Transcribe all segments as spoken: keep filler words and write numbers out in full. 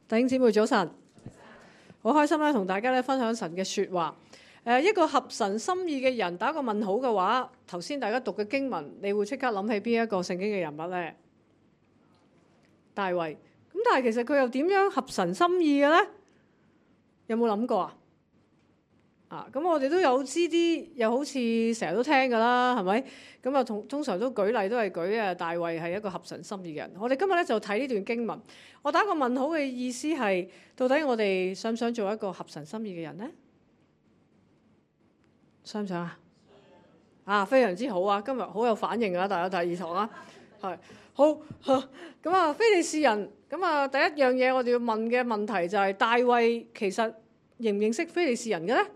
弟兄姊妹早晨，好開心咧，同大家咧分享神嘅説話。誒，一個合神心意嘅人，打個問號嘅話，頭先大家讀嘅經文，你會即刻諗起邊一個聖經嘅人物呢？大衛。咁但係其實佢又點樣合神心意嘅呢？有冇諗過啊？啊，咁我哋都有知啲，又好似成日都聽㗎啦，係咪？咁啊，通通常都舉例都係舉啊，大衛係一個合神心意嘅人。我哋今日咧就睇呢段經文。我打個問號嘅意思係，到底我哋想唔想做一個合神心意嘅人呢？想唔想啊？啊，非常之好啊！今日好有反應啊，大家睇二堂啊，係好咁啊。非利士人咁啊，第一樣嘢我哋要問嘅問題就係、是、大衛其實認唔認識非利士人嘅咧？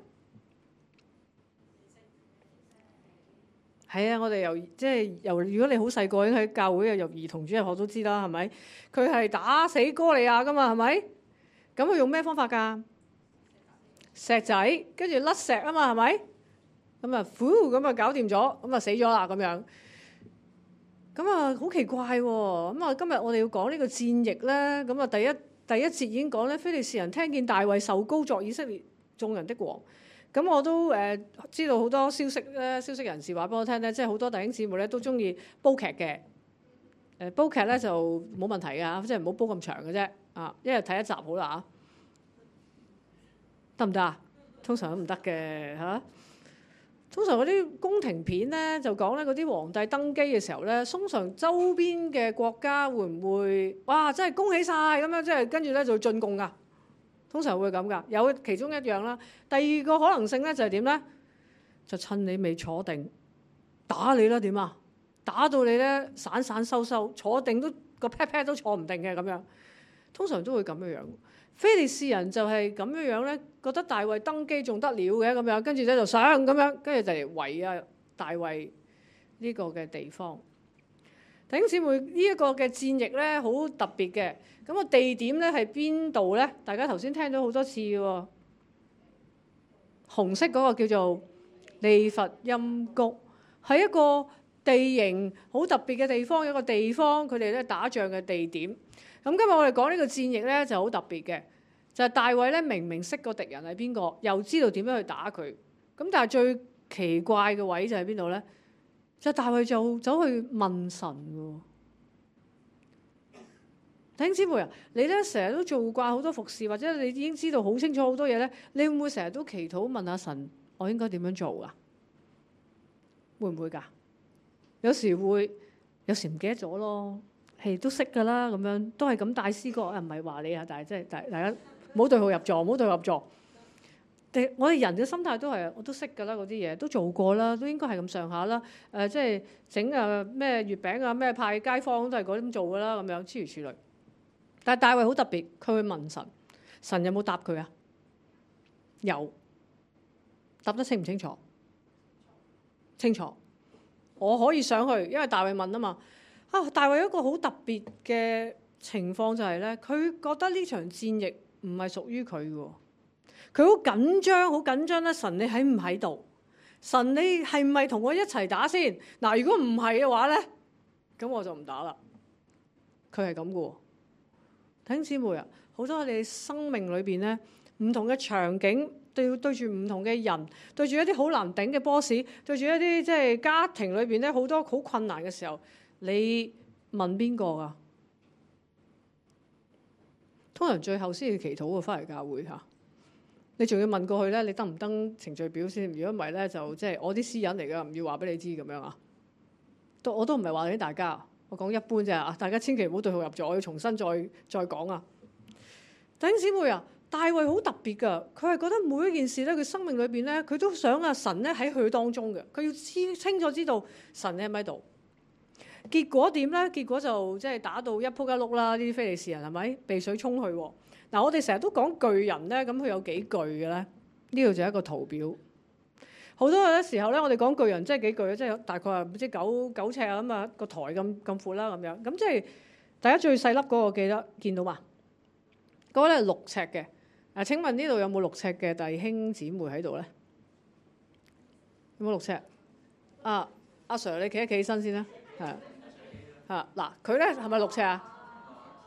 係啊，我哋由即係由如果你好細個已經喺教會啊，由兒童主日學都知啦，係咪？佢係打死哥利亞噶嘛，係咪？咁佢用咩方法㗎？石仔，跟住甩石啊嘛，係咪？咁啊，呼咁啊搞掂咗，咁啊死咗啦咁樣。咁啊好奇怪喎！咁啊今日我哋要講呢個戰役咧，咁啊第一第一節已經講咧，非利士人聽見大衛受膏作以色列眾人的王。咁我都誒、呃、知道好多消息咧，消息人士話俾我聽咧，即係好多弟兄姊妹咧都中意煲劇嘅。誒、呃、煲劇咧就冇問題㗎，即係唔好煲咁長嘅啫。啊，一日睇一集好啦嚇，得唔得啊？通常都唔得嘅嚇。通常嗰啲宮廷片咧就講咧，嗰啲皇帝登基嘅時候咧，通常周邊嘅國家會唔會哇真係恭喜晒咁樣，即係跟住咧就進貢㗎。通常會咁㗎，有其中一樣啦。第二個可能性咧就係點咧？就趁你未坐定，打你啦點啊？打到你咧散散收收，坐定都個 pat pat 都坐唔定嘅咁樣。通常都會咁樣樣。非利士人就係咁樣樣咧，覺得大衛登基仲得了嘅咁樣，跟住咧就想咁樣，跟住就嚟圍啊大衛呢個嘅地方。弟兄姊妹，呢一個嘅戰役咧好特別嘅，咁個地點咧係邊度咧？大家頭先聽咗好多次嘅喎，紅色嗰個叫做利乏音谷，係一個地形好特別嘅地方，有一個地方佢哋咧打仗嘅地點。咁今日我哋講呢個戰役咧就好特別嘅，就係大衛咧明明識個敵人係邊個，又知道點樣去打佢。咁但係最奇怪嘅位就係邊度咧？就大衛就走去問神喎。弟兄姊妹啊，你咧成日都做慣好多服侍，或者你已經知道好清楚好多嘢咧，你會唔會成日都祈禱問下神，我應該點樣做啊？會唔會㗎？有時會，有時唔記得咗咯。係都識㗎啦，咁樣都係咁帶詩歌，唔係話你啊，但係即係大大家唔好對號入座，唔好對號入座。我哋人嘅心態都係，我都識㗎啦，嗰啲嘢都做過啦，都應該係咁上下啦。誒、呃，即係整啊咩月餅啊，咩派街坊都係嗰啲咁做㗎啦，咁樣諸如此類。但係大衛好特別，佢會問神，神有冇答佢啊？有，答得清唔清楚？清楚。我可以上去，因為大衛問啊嘛。啊，大衛有一個好特別嘅情況就係咧，佢覺得呢場戰役唔係屬於佢嘅。佢好緊張，好緊張咧。神你喺唔喺度？神你係唔係同我一齊打先？嗱，如果唔係嘅話咧，咁我就唔打啦。佢係咁嘅喎。弟兄姊妹啊，好多我哋生命裏邊咧，唔同嘅場景，對對住唔同嘅人，對住一啲好難頂嘅 boss， 對住一啲即係家庭裏邊咧好多好困難嘅時候，你問邊個㗎？通常最後先要祈禱喎，翻嚟教會嚇。你仲要問過去咧，你登唔登程序表先？如果唔係咧，就即係我啲私隱嚟㗎，唔要話俾你知咁樣啊。都我都唔係話俾大家，我講一般啫。大家千祈唔好對號入座，我要重新再再講啊。弟兄姊妹啊，大衛好特別㗎，佢係覺得每一件事咧，佢生命裏邊咧，佢都想啊神咧喺佢當中嘅，佢要知清楚知道神喺唔喺度。結果點咧？結果就即係打到一仆一碌啦！呢啲非利士人係咪被水沖去？嗱，我哋成日都講巨人咧，咁佢有幾巨嘅咧？呢度就係一個圖表。好多嘅時候咧，我哋講巨人即係幾巨咧？即係大概係唔知九九尺啊咁啊，個台咁咁闊啦咁樣。咁即係大家最細粒嗰個記得見到嘛？嗰個咧係六尺嘅。啊，請問呢度有冇六尺嘅弟兄姊妹喺度咧？有冇六尺？啊，阿 Sir， 你企一企起身先啦。係啊，嗱，佢咧係咪六尺啊？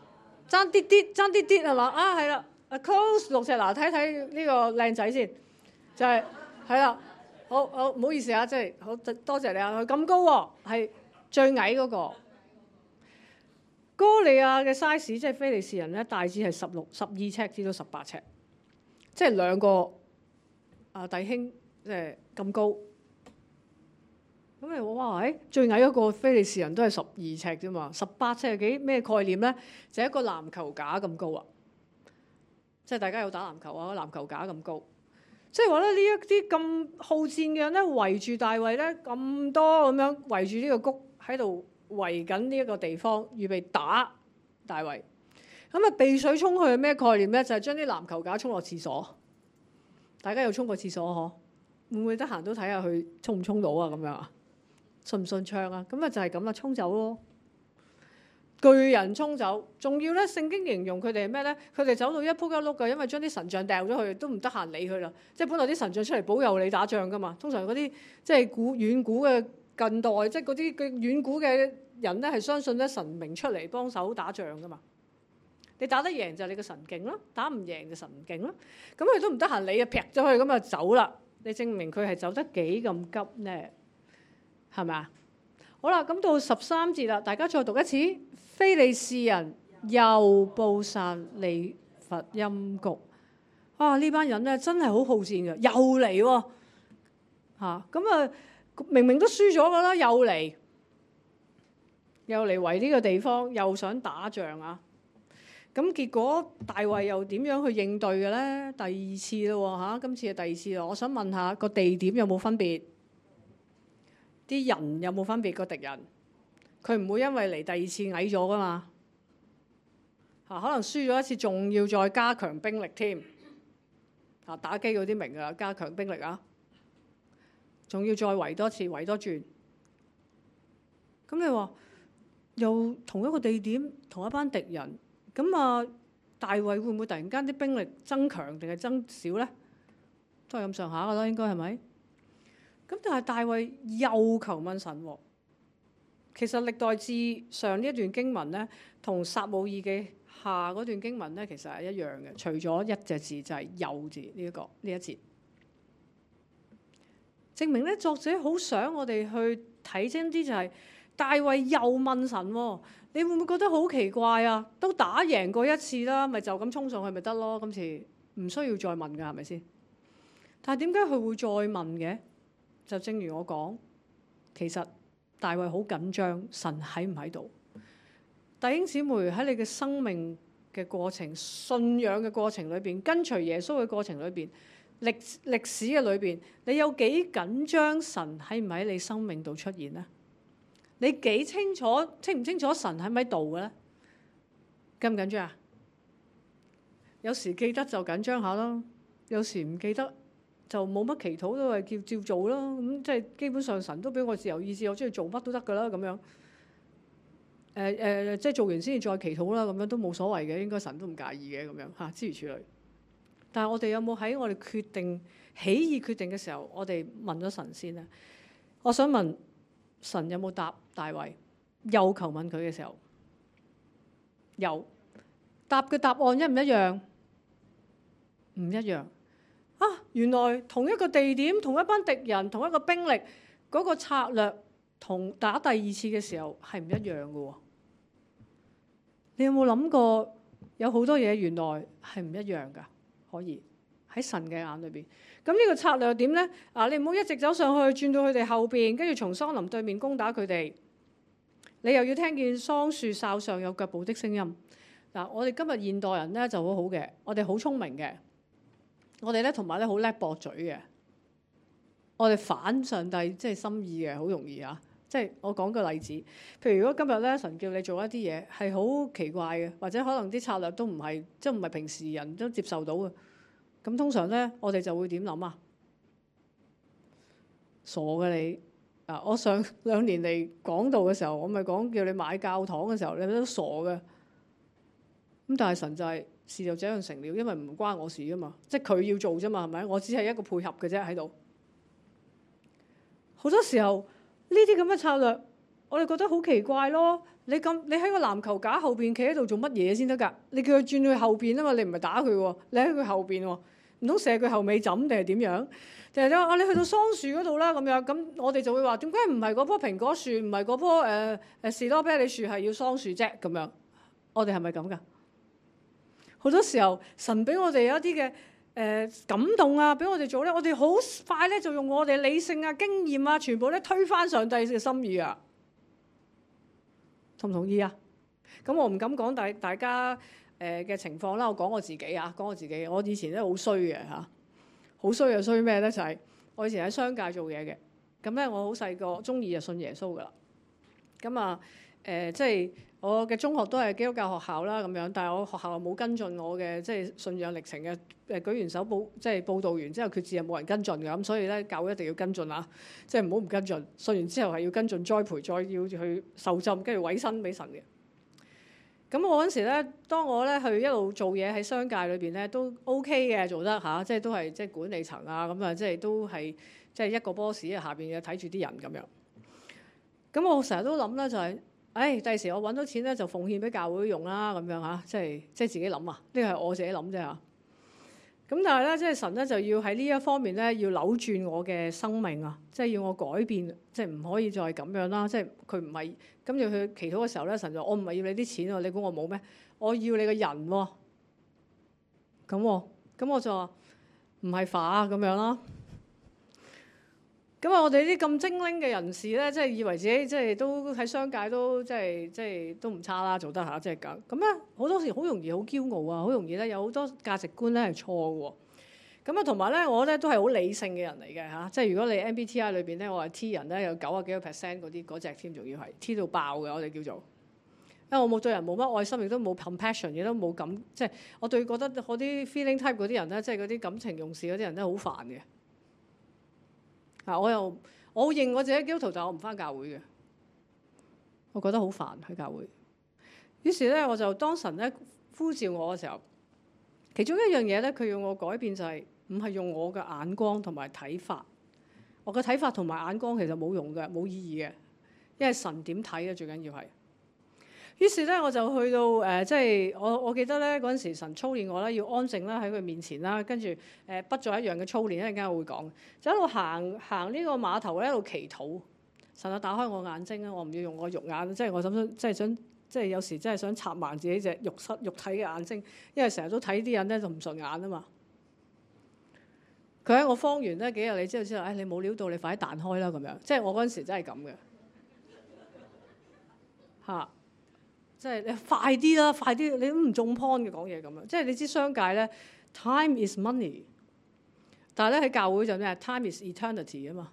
爭啲啲，爭啲啲係嘛？啊係啦 ，close 六尺，嗱睇睇呢個靚仔先，就係係啦。好好唔好意思啊，即係好多謝你啊！佢咁高喎，係最矮嗰個。哥利亞嘅 size 即係非利士人咧，大致係十六、十二尺至到十八尺，即係兩個啊弟兄即係咁高。咁你話哇，誒最矮嗰個非利士人都係十二尺啫嘛，十八尺係幾咩概念咧？就係一個籃球架咁高啊！即係大家有打籃球啊，籃球架咁高。即係話咧，呢一啲咁好戰嘅人咧，圍住大衛咧咁多咁樣圍住呢個谷喺度圍緊呢一個地方，預備打大衛。咁啊，避水沖去係咩概念咧？就係將啲籃球架沖落廁所。大家有沖過廁所嗬？會唔會得閒都睇下佢沖唔沖到啊？咁樣啊？順唔順暢啊？咁啊就係咁啦，沖走咯。巨人沖走，仲要咧聖經形容佢哋係咩咧？佢哋走到一仆一碌嘅，因為將啲神像掉咗去，都唔得閒理佢啦。即係本來啲神像出嚟保佑你打仗噶嘛。通常嗰啲即係古遠古嘅近代，即係嗰啲嘅遠古嘅人咧，係相信咧神明出嚟幫手打仗噶嘛。你打得贏就係你個神勁咯，打唔贏就神唔勁咯。咁佢都唔得閒理啊，劈咗佢咁啊走啦。你證明佢係走得幾咁急咧？係咪啊？好啦，咁到十三節啦，大家再讀一次。非利士人又布散利乏音谷。啊！呢班人咧真係好好戰嘅，又嚟喎嚇。咁啊，明明都輸咗噶啦，又嚟，又嚟圍呢個地方，又想打仗啊！咁結果大衛又點樣去應對嘅咧？第二次咯嚇，今次係第二次咯。我想問下個地點有冇分別？啲人有冇分別？個敵人佢唔會因為嚟第二次矮咗噶嘛嚇，可能輸咗一次，仲要再加強兵力添嚇。打機嗰啲明㗎啦，加強兵力啊，仲要再圍多次，圍多轉。咁你話又同一個地點，同一班敵人，咁啊大衛會唔會突然間啲兵力增強定係增少咧？都係咁上下㗎啦，應該係咪？咁但係大衛又求問神喎。其實歷代志上呢一段經文咧，同撒母耳記下嗰段經文咧，其實係一樣嘅，除咗一隻字就係又字呢一個呢一節，證明咧作者好想我哋去睇清啲，就係大衛又問神喎。你會唔會覺得好奇怪啊？都打贏過一次啦，咪就咁衝上去咪得咯？今次唔需要再問㗎，係咪先？但係點解佢會再問嘅？就正如我講，其實大衛好緊張，神喺唔喺度？弟兄姊妹，喺你嘅生命嘅過程、信仰嘅過程裏邊、跟隨耶穌嘅過程裏邊、歷歷史嘅裏邊，你有幾緊張神喺唔喺你生命度出現呢？你幾清楚清唔清楚神喺唔喺度嘅咧？緊唔緊張啊？有時記得就緊張下咯，有時唔記得就冇乜祈禱都係叫照做咯。咁即係基本上神都俾我自由意志，我中意做乜都得噶啦咁樣。誒、呃、誒、呃，即係做完先至再祈禱啦，咁樣都冇所謂嘅，應該神都唔介意嘅咁樣嚇，諸如此類。但係我哋有冇喺我哋決定起意決定嘅時候，我哋問咗神先咧？我想問神有冇答大衛？又求問佢嘅時候，有答嘅答案一唔一樣？唔一樣啊！原來同一個地點、同一班敵人、同一個兵力，嗰個策略同打第二次嘅時候係唔一樣嘅喎。你有冇諗過有好多嘢原來係唔一樣㗎？可以喺神嘅眼裏邊。咁呢個策略點呢？啊，你唔好一直走上去，轉到佢哋後邊，跟住從桑林對面攻打佢哋。你又要聽見桑樹梢上有腳步的聲音。嗱，我哋今日現代人呢就好好嘅，我哋好聰明嘅，我哋咧同埋咧好叻駁嘴嘅，我哋反上帝即係心意嘅，好容易啊！即係我講個例子，譬如如果今日咧神叫你做一啲嘢係好奇怪嘅，或者可能啲策略都唔係即係唔係平時人都接受到嘅，咁通常咧我哋就會點諗啊？傻嘅你啊！我上兩年嚟講道嘅時候，我咪講叫你買教堂嘅時候，你都傻嘅。咁但係神就係事就這樣成了，因為唔關我事㗎嘛，即係佢要做啫嘛，係咪？我只係一個配合嘅啫喺度。好多時候呢啲咁嘅策略，我哋覺得好奇怪咯。 你咁你喺個籃球架後邊企喺度做乜嘢先得㗎？你叫佢轉去後邊啊嘛，你唔係打佢喎，你喺佢後邊喎，唔通射佢後尾枕定係點樣？定係你話啊？你去到桑樹嗰度啦咁樣，咁我哋就會話點解唔係嗰棵蘋果樹，唔係嗰棵誒誒士多啤梨樹，係要桑樹啫咁樣？我哋係咪咁㗎？好多時候神俾我哋有一啲嘅誒感動啊，俾我哋做咧，我哋好快咧就用我哋理性啊、經驗啊，全部咧推翻上帝嘅心意啊！同唔同意啊？咁我唔敢講大大家誒嘅、呃、情況啦，我講我自己啊，講我自己。我以前咧好衰嘅嚇，好衰又衰咩咧？就係、是、我以前喺商界做嘢嘅。咁咧我好細個，中意就信耶穌噶啦。咁啊誒，即係我嘅中學都係基督教學校啦咁樣，但係我學校冇跟進我嘅即係信仰歷程嘅。誒舉完手報即係報道完之後決志又冇人跟進嘅，咁所以咧教會一定要跟進啊！即係唔好唔跟進，信完之後係要跟進栽培，再要去受浸，跟住委身俾神嘅。咁我嗰陣時咧，當我咧去一路做嘢喺商界裏邊咧，都 OK 嘅做得嚇，即係都係即係管理層啊咁啊，即係都係即係一個 boss 啊，下邊嘅睇住啲人咁樣。咁我成日都諗咧就係，唉，第時我揾到錢咧就奉獻俾教會用啦咁樣嚇，即係即係自己諗啊，呢個係我自己諗啫嚇。咁但係咧，即係神咧就要喺呢一方面咧，要扭轉我嘅生命啊！即係要我改變，即係唔可以再咁樣啦。即係佢唔係跟住佢祈禱嘅時候咧，神就我唔係要你啲錢喎，你估我冇咩？我要你個人喎。咁喎，咁我就話唔係化啊咁樣啦。咁啊，我哋啲咁精靈嘅人士咧，即係以為自己即係都喺商界都即係即係都唔差啦，做得下即係咁。咁咧好多時好容易好驕傲啊，好容易咧有好多價值觀咧係錯嘅喎。咁啊，同埋咧我咧都係好理性嘅人嚟嘅嚇，即係如果你 M B T I 裏邊咧，我係 T 人咧，有九啊幾個 percent 嗰啲嗰隻添，仲要係 T 到爆嘅，我哋叫做。因為我冇對人冇乜愛心，亦都冇 compassion，亦都冇感，即係我對覺得嗰啲 feeling type 嗰啲人咧，即係嗰啲感情用事嗰啲人咧，好煩嘅。啊！我又我認我自己基督徒，但係我唔返教會嘅，我覺得好煩喺教會。於是咧，我就當神咧呼召我嘅時候，其中一樣嘢咧，佢要我改變就係唔係用我嘅眼光同埋睇法。我嘅睇法同埋眼光其實冇用嘅，冇意義嘅，因為神點睇嘅最緊要係。於是咧，我就去到誒、呃，即係我我記得咧嗰陣時，神操練我啦，要安靜啦喺佢面前啦，跟住誒不再一樣嘅操練，一陣間我會講。就一路行行呢個碼頭咧，一路祈禱。神啊，打開我眼睛啊！我唔要用我肉眼，即係我想即係想即係有時真係想插盲自己隻肉身肉體嘅眼睛，因為成日都睇啲人咧就唔順眼啊嘛。佢喺我方完咧幾日，你知道之後，誒你冇料到，你快啲彈開啦咁樣。即係我嗰陣時真係咁嘅嚇。即係你快啲啦，快啲！你都唔中 point 嘅講嘢咁樣。即係你知商界咧 ，time is money， 但係咧喺教會就咩 time is eternity 啊嘛。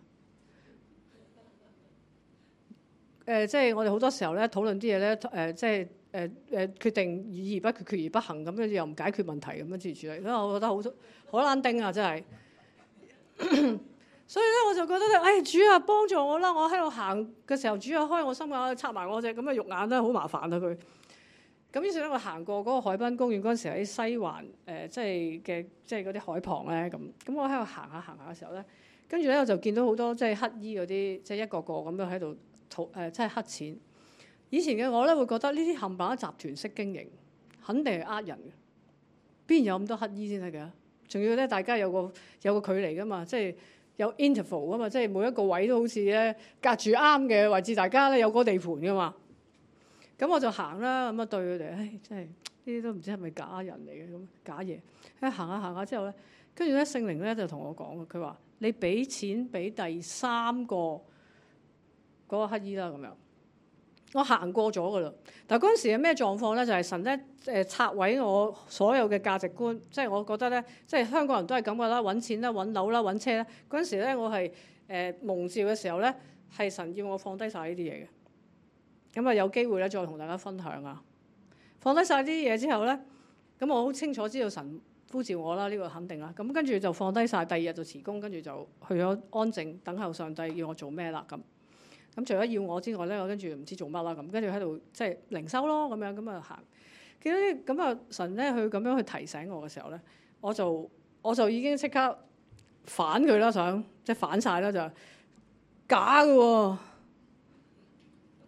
誒、呃，即係我哋好多時候咧討論啲嘢咧，誒、呃，即係誒誒決定議而不決，決而不行咁，跟住又唔解決問題咁樣處理處理。所以我覺得好好難頂啊，真係。所以咧，我就覺得咧，哎，主啊，幫助我啦！我喺度行嘅時候，主啊，開我心眼，插埋我隻咁嘅肉眼咧，好麻煩啊佢。咁於是咧，我行過嗰個海濱公園嗰陣時喺西環誒、呃，即係嘅即係嗰啲海旁咧咁。咁我喺度行下行下嘅時候咧，跟住咧我就見到好多即係乞衣嗰啲，即係一個個咁樣喺度討誒，即係乞錢。以前嘅我咧會覺得呢啲冚唪唥集團式經營，肯定係呃人嘅。邊有咁多乞衣先得㗎？仲要咧，大家有個有個距離㗎嘛，即係。有 interval 噶嘛，即係每一個位都好似咧隔住啱嘅位置，大家咧有個地盤噶嘛。咁我就行啦，咁啊對佢哋，唉，真係呢啲都唔知係咪假人嚟嘅咁假嘢。喺行下行下之後咧，跟住咧聖靈咧就同我講，佢話你俾錢俾第三個嗰個乞衣啦咁樣。我行過咗噶啦，但係嗰陣時係咩狀況咧？就係、是、神咧誒拆毀我所有嘅價值觀，即係我覺得咧，即係香港人都係咁噶啦，揾錢啦、揾樓啦、揾車啦。嗰陣時咧，我係誒、呃、蒙召嘅時候咧，係神要我放低晒呢啲嘢嘅。咁啊有機會咧再同大家分享啊。放低晒呢啲嘢之後咧，咁我好清楚知道神呼召我啦，呢、這個肯定啦。咁跟住就放低晒，第二日就辭工，跟住就去咗安靜等候上帝要我做咩啦咁。咁除咗要我之外咧，我跟住唔知做乜啦咁，跟住喺度即係靈修咯咁樣咁啊行。見到啲咁啊神咧，佢咁樣去提醒我嘅時候咧，我就我就已經即刻反佢啦，想即係反晒啦就假嘅喎，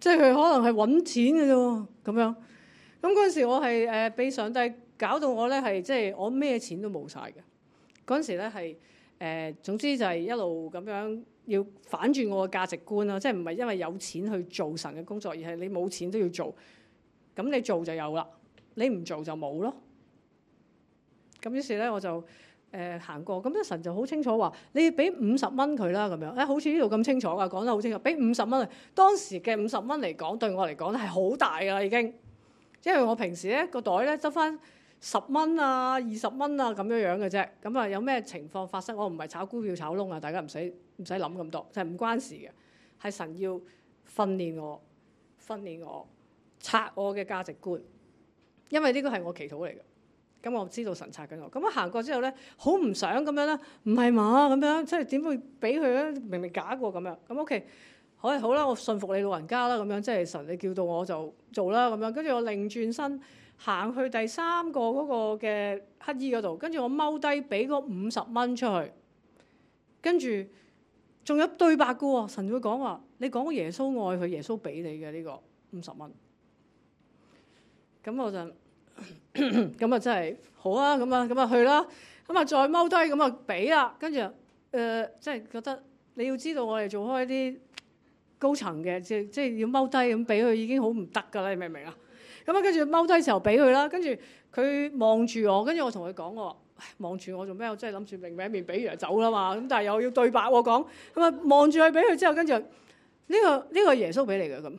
即係佢可能係揾錢嘅啫咁樣。咁嗰陣時我係誒被上帝搞到我咧係即係我咩錢都冇晒嘅。嗰陣時咧係誒總之就係一路咁樣要反轉我嘅價值觀啦，即係唔係因為有錢去做神嘅工作，而係你冇錢都要做。咁你做就有啦，你唔做就冇咯。咁於是咧我就誒行過，咁咧神就好清楚話：你要俾五十蚊佢啦咁樣。誒好似呢度咁清楚啊，講得好清楚，俾五十蚊佢。當時嘅五十蚊嚟講，對我嚟講咧係好大噶啦已經，因為我平時咧個袋咧執翻十蚊啊、二十蚊啊咁樣樣嘅啫。咁啊有咩情況發生，我唔係炒股票炒窿啊，大家唔使唔使諗咁多，就係唔關事嘅，係神要訓練我，訓練我。拆我嘅價值觀，因為呢個係我祈禱嚟嘅。咁我知道神拆緊我。咁我行過之後咧，好唔想咁樣啦，唔係嘛咁樣，即係點會俾佢咧？明明假過咁樣。咁 OK，好啦好啦，我信服你老人家啦，咁樣即係神你叫到我就做啦咁樣。跟住我擰轉身行去第三個嗰個嘅乞衣嗰度，跟住我踎低俾嗰五十蚊出去，跟住仲有對白嘅喎。神會講話：你講耶穌愛佢，耶穌俾你嘅呢個五十蚊。咁我就咁啊，真係好啊！咁啊，咁啊去啦！咁啊，再踎低咁啊，俾啦。跟住誒，即係覺得你要知道，我哋做開啲高層嘅，即係即係要踎低咁俾佢，已經好唔得㗎啦！你明唔明啊？咁啊，跟住踎低時候俾佢啦。跟住佢望住我，跟住我同佢講：我話望住我做咩？我真係諗住明明一面俾完就走啦嘛。咁但係又要對白喎講。咁啊，望住佢俾佢之後，跟住呢個呢個係耶穌俾你嘅咁。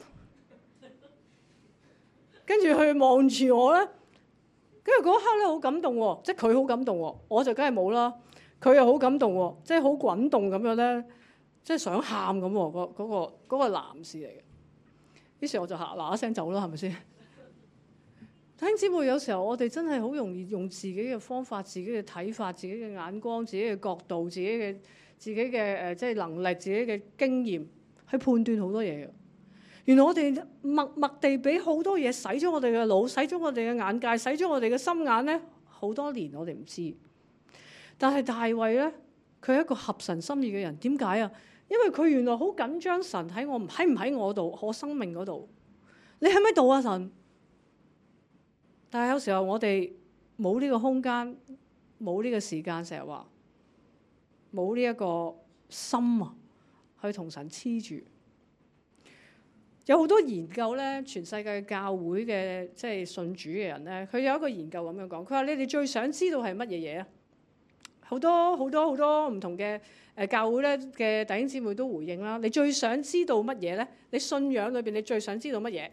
跟住佢望住我咧，跟住嗰刻咧好感動喎，即係佢好感動喎，我就梗係冇啦。佢又好感動喎，即係好滾動咁樣咧，即係想喊咁喎。嗰嗰個嗰個男士嚟嘅，於是我就嗱嗱聲走啦，係咪先？弟兄姊妹，有時候我哋真係好容易用自己嘅方法、自己嘅睇法、自己嘅眼光、自己嘅角度、自己嘅自己嘅誒即係能力、自己嘅經驗去判斷好多嘢嘅。原來我哋默默地俾好多嘢洗咗我哋嘅腦，洗咗我哋嘅眼界，洗咗我哋嘅心眼咧，好多年我哋唔知。但係大衛咧，佢係一個合神心意嘅人。點解啊？因為佢原來好緊張神喺我喺唔喺我度，我生命嗰度。你喺咪度啊神？但係有時候我哋冇呢個空間，冇呢個時間，成日話冇呢一個心啊，去同神黐住。有好多研究咧，全世界教會嘅即係信主嘅人咧，佢有一個研究咁樣講，佢話你哋最想知道係乜嘢嘢啊？好多好多好多唔同嘅誒教會咧嘅弟兄姊妹都回應啦。你最想知道乜嘢咧？你信仰裏邊你最想知道乜嘢？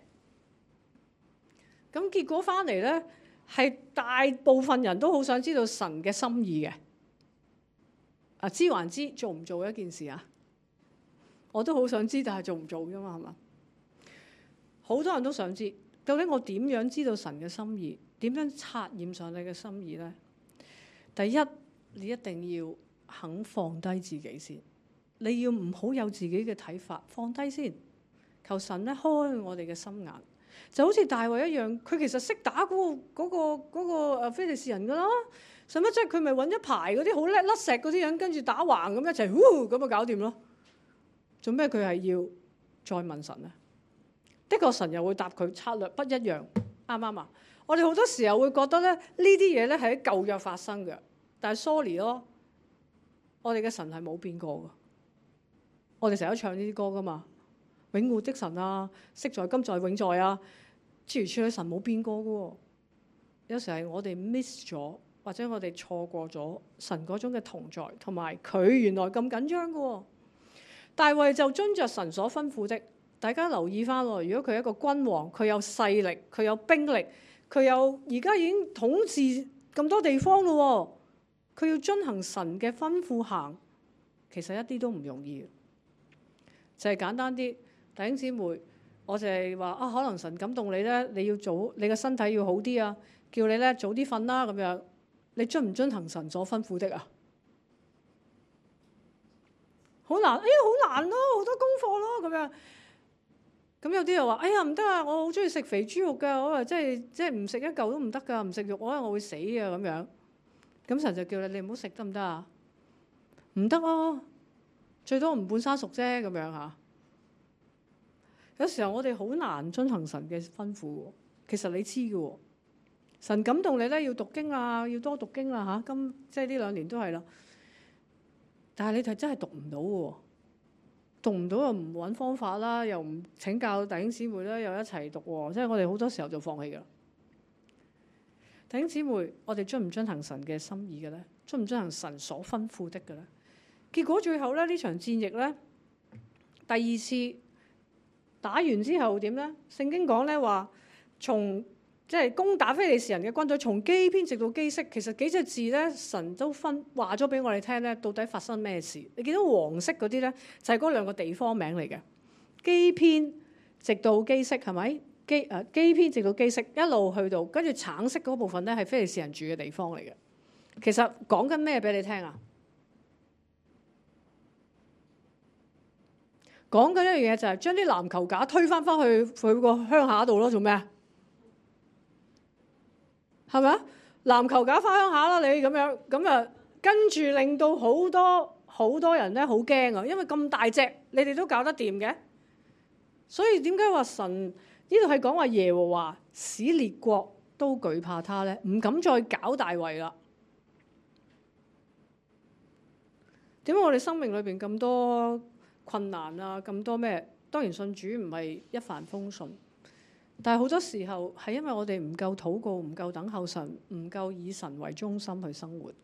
咁結果翻嚟咧，係大部分人都好想知道神嘅心意嘅。啊，知還知，做唔做一件事啊？我都好想知，但係做唔做啫嘛，係嘛？好多人都想知，究竟我點樣知道神嘅心意？點樣察驗上帝嘅心意呢？第一，你一定要肯放低自己先，你要唔好有自己嘅睇法，放低先，求神咧開我哋嘅心眼，就好似大衛一樣，佢其實識打嗰個嗰個嗰個誒非利士人噶啦，使乜啫？佢咪揾一排嗰啲好叻甩石嗰啲人，跟住打橫咁一齊，呼咁就搞掂咯。做咩佢係要再問神呢？的確神又會答佢策略不一樣，啱唔啱啊？我哋好多時候會覺得咧，呢啲嘢咧係喺舊約發生嘅，但係 sorry 咯，我哋嘅神係冇變過嘅。我哋成日都唱呢啲歌噶嘛，永活的神啊，昔在今在永在啊，諸如此類，神冇變過嘅。有時係我哋 miss 咗，或者我哋錯過咗神嗰種嘅同在，同埋佢原來咁緊張嘅。大衛就遵着神所吩咐的。大家留意翻喎，如果佢係一個君王，佢有勢力，佢有兵力，佢有而家已經統治咁多地方咯，佢要遵行神嘅吩咐行，其實一啲都唔容易。就係簡單啲，弟兄姊妹，我就係話啊，可能神感動你咧，你要早，你嘅身體要好啲啊，叫你咧早啲瞓啦咁樣，你遵唔遵行神所吩咐的啊？好難，哎呀好難咯，好多功課咯咁樣。咁有啲又話：哎呀唔得啊！我好中意食肥豬肉㗎，我話即係即係唔食一嚿都唔得㗎，唔食肉我話我會死啊咁樣。咁神就叫你你唔好食得唔得啊？唔得啊，最多唔半生熟啫咁樣嚇。 有時候我哋好難遵行神嘅吩咐喎。其實你知嘅喎，神感動你咧要讀經啊，要多讀經啦嚇。今即係呢兩年都係啦，但係你就真係讀唔到喎，讀唔到又唔揾方法啦，又唔請教弟兄姊妹咧，又一齊讀喎。即係我哋好多時候就放棄㗎。弟兄姊妹，我哋遵唔遵行神嘅心意嘅咧？遵唔遵行神所吩咐的嘅咧？結果最後咧呢場戰役咧，第二次打完之後點咧？聖經講咧話，從即係攻打非利士人嘅軍隊，從基編直到基色，其實幾隻字咧，神都分話咗俾我哋聽咧，到底發生咩事？你見到黃色嗰啲咧，就係嗰兩個地方名嚟嘅，基編直到基色係咪？基誒基編直到基色一路去到，跟住橙色嗰部分咧係非利士人住嘅地方嚟嘅。其實講緊咩俾你聽啊？講緊一樣嘢就係將啲籃球架推返返去佢個鄉下度咯，做咩啊？係咪啊？籃球架返鄉下啦，你咁樣咁啊，跟住令到好多好多人咧好驚啊，因為咁大隻，你哋都搞得掂嘅。所以點解話神呢度係講話耶和華使列國都懼怕他咧，唔敢再搞大衛啦？點解我哋生命裏邊咁多困難啊，咁多咩？當然信主唔係一帆風順，但係好多時候係因為我哋唔夠禱告，唔夠等候神，唔夠以神為中心去生活。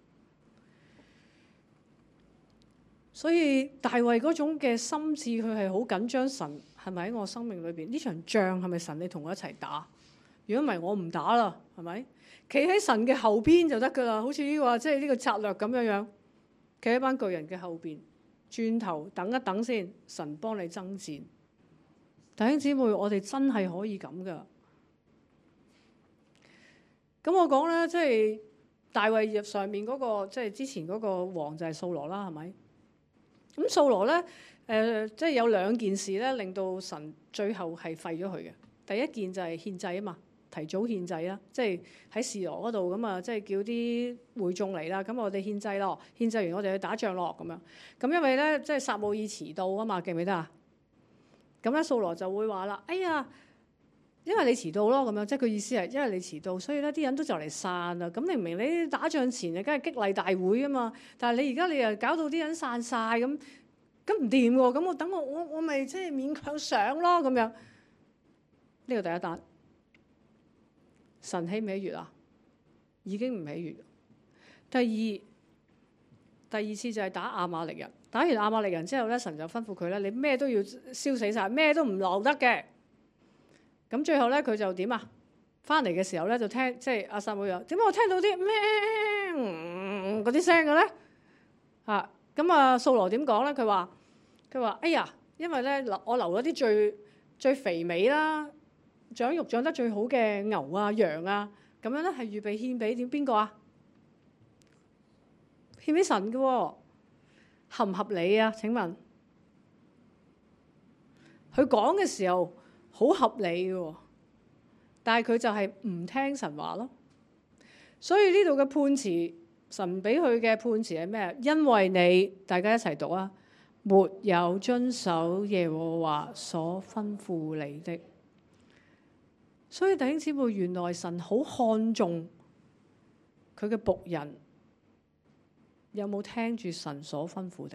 所以大衛嗰種嘅心志，佢係好緊張神係咪喺我生命裏邊？呢場仗係咪神你同我一齊打？如果唔係我唔打啦，係咪？企喺神嘅後邊就得㗎啦，好似呢個即係呢個策略咁樣樣。企喺班巨人嘅後邊，轉頭等一等先，神幫你爭戰。弟兄姊妹，我哋真係可以咁噶。咁我講咧，即係大衛上面嗰個，即係之前嗰個王就係掃羅啦，係咪？咁掃羅咧，誒、呃，即係有兩件事咧，令到神最後係廢咗佢嘅。第一件就係獻祭啊嘛。提早獻祭啦，即係喺示羅嗰度咁啊，即係叫啲會眾嚟啦，咁我哋獻祭咯，獻祭完我哋去打仗咯咁樣。咁因為咧，即係撒母耳遲到啊嘛，記唔記得啊？咁咧，掃羅就會話啦：哎呀，因為你遲到咯，咁樣即係佢意思係因為你遲到，所以咧啲人都就嚟散啦。咁你明明你打仗前啊，梗係激勵大會啊嘛，但係你而家你又搞到啲人散晒，咁，咁唔掂喎。咁我等我我我咪即係勉強上咯咁樣。呢個第一單。神喜唔喜悅啊？已經唔喜悅。第二，第二次就係打亞瑪力人。打完亞瑪力人之後咧，神就吩咐佢咧：你咩都要燒死晒，咩都唔留得嘅。咁最後咧，佢就點啊？翻嚟嘅時候咧，就聽即係阿撒母耳，點解我聽到啲咩嗰啲聲嘅咧？啊，咁啊，掃羅點講咧？佢話佢話：哎呀，因為咧我留咗啲最最肥美啦。長肉長得最好嘅牛啊羊啊，咁樣咧係預備獻俾點邊個啊？獻俾神嘅喎、哦，合唔合理啊？請問佢講嘅時候好合理嘅喎，但係佢就係唔聽神話咯。所以呢度嘅判詞，神俾佢嘅判詞係咩？因為你大家一齊讀啊，沒有遵守耶和華所吩咐你的。所以弟兄姊妹，原來神好看重佢嘅僕人有冇聽住神所吩咐的。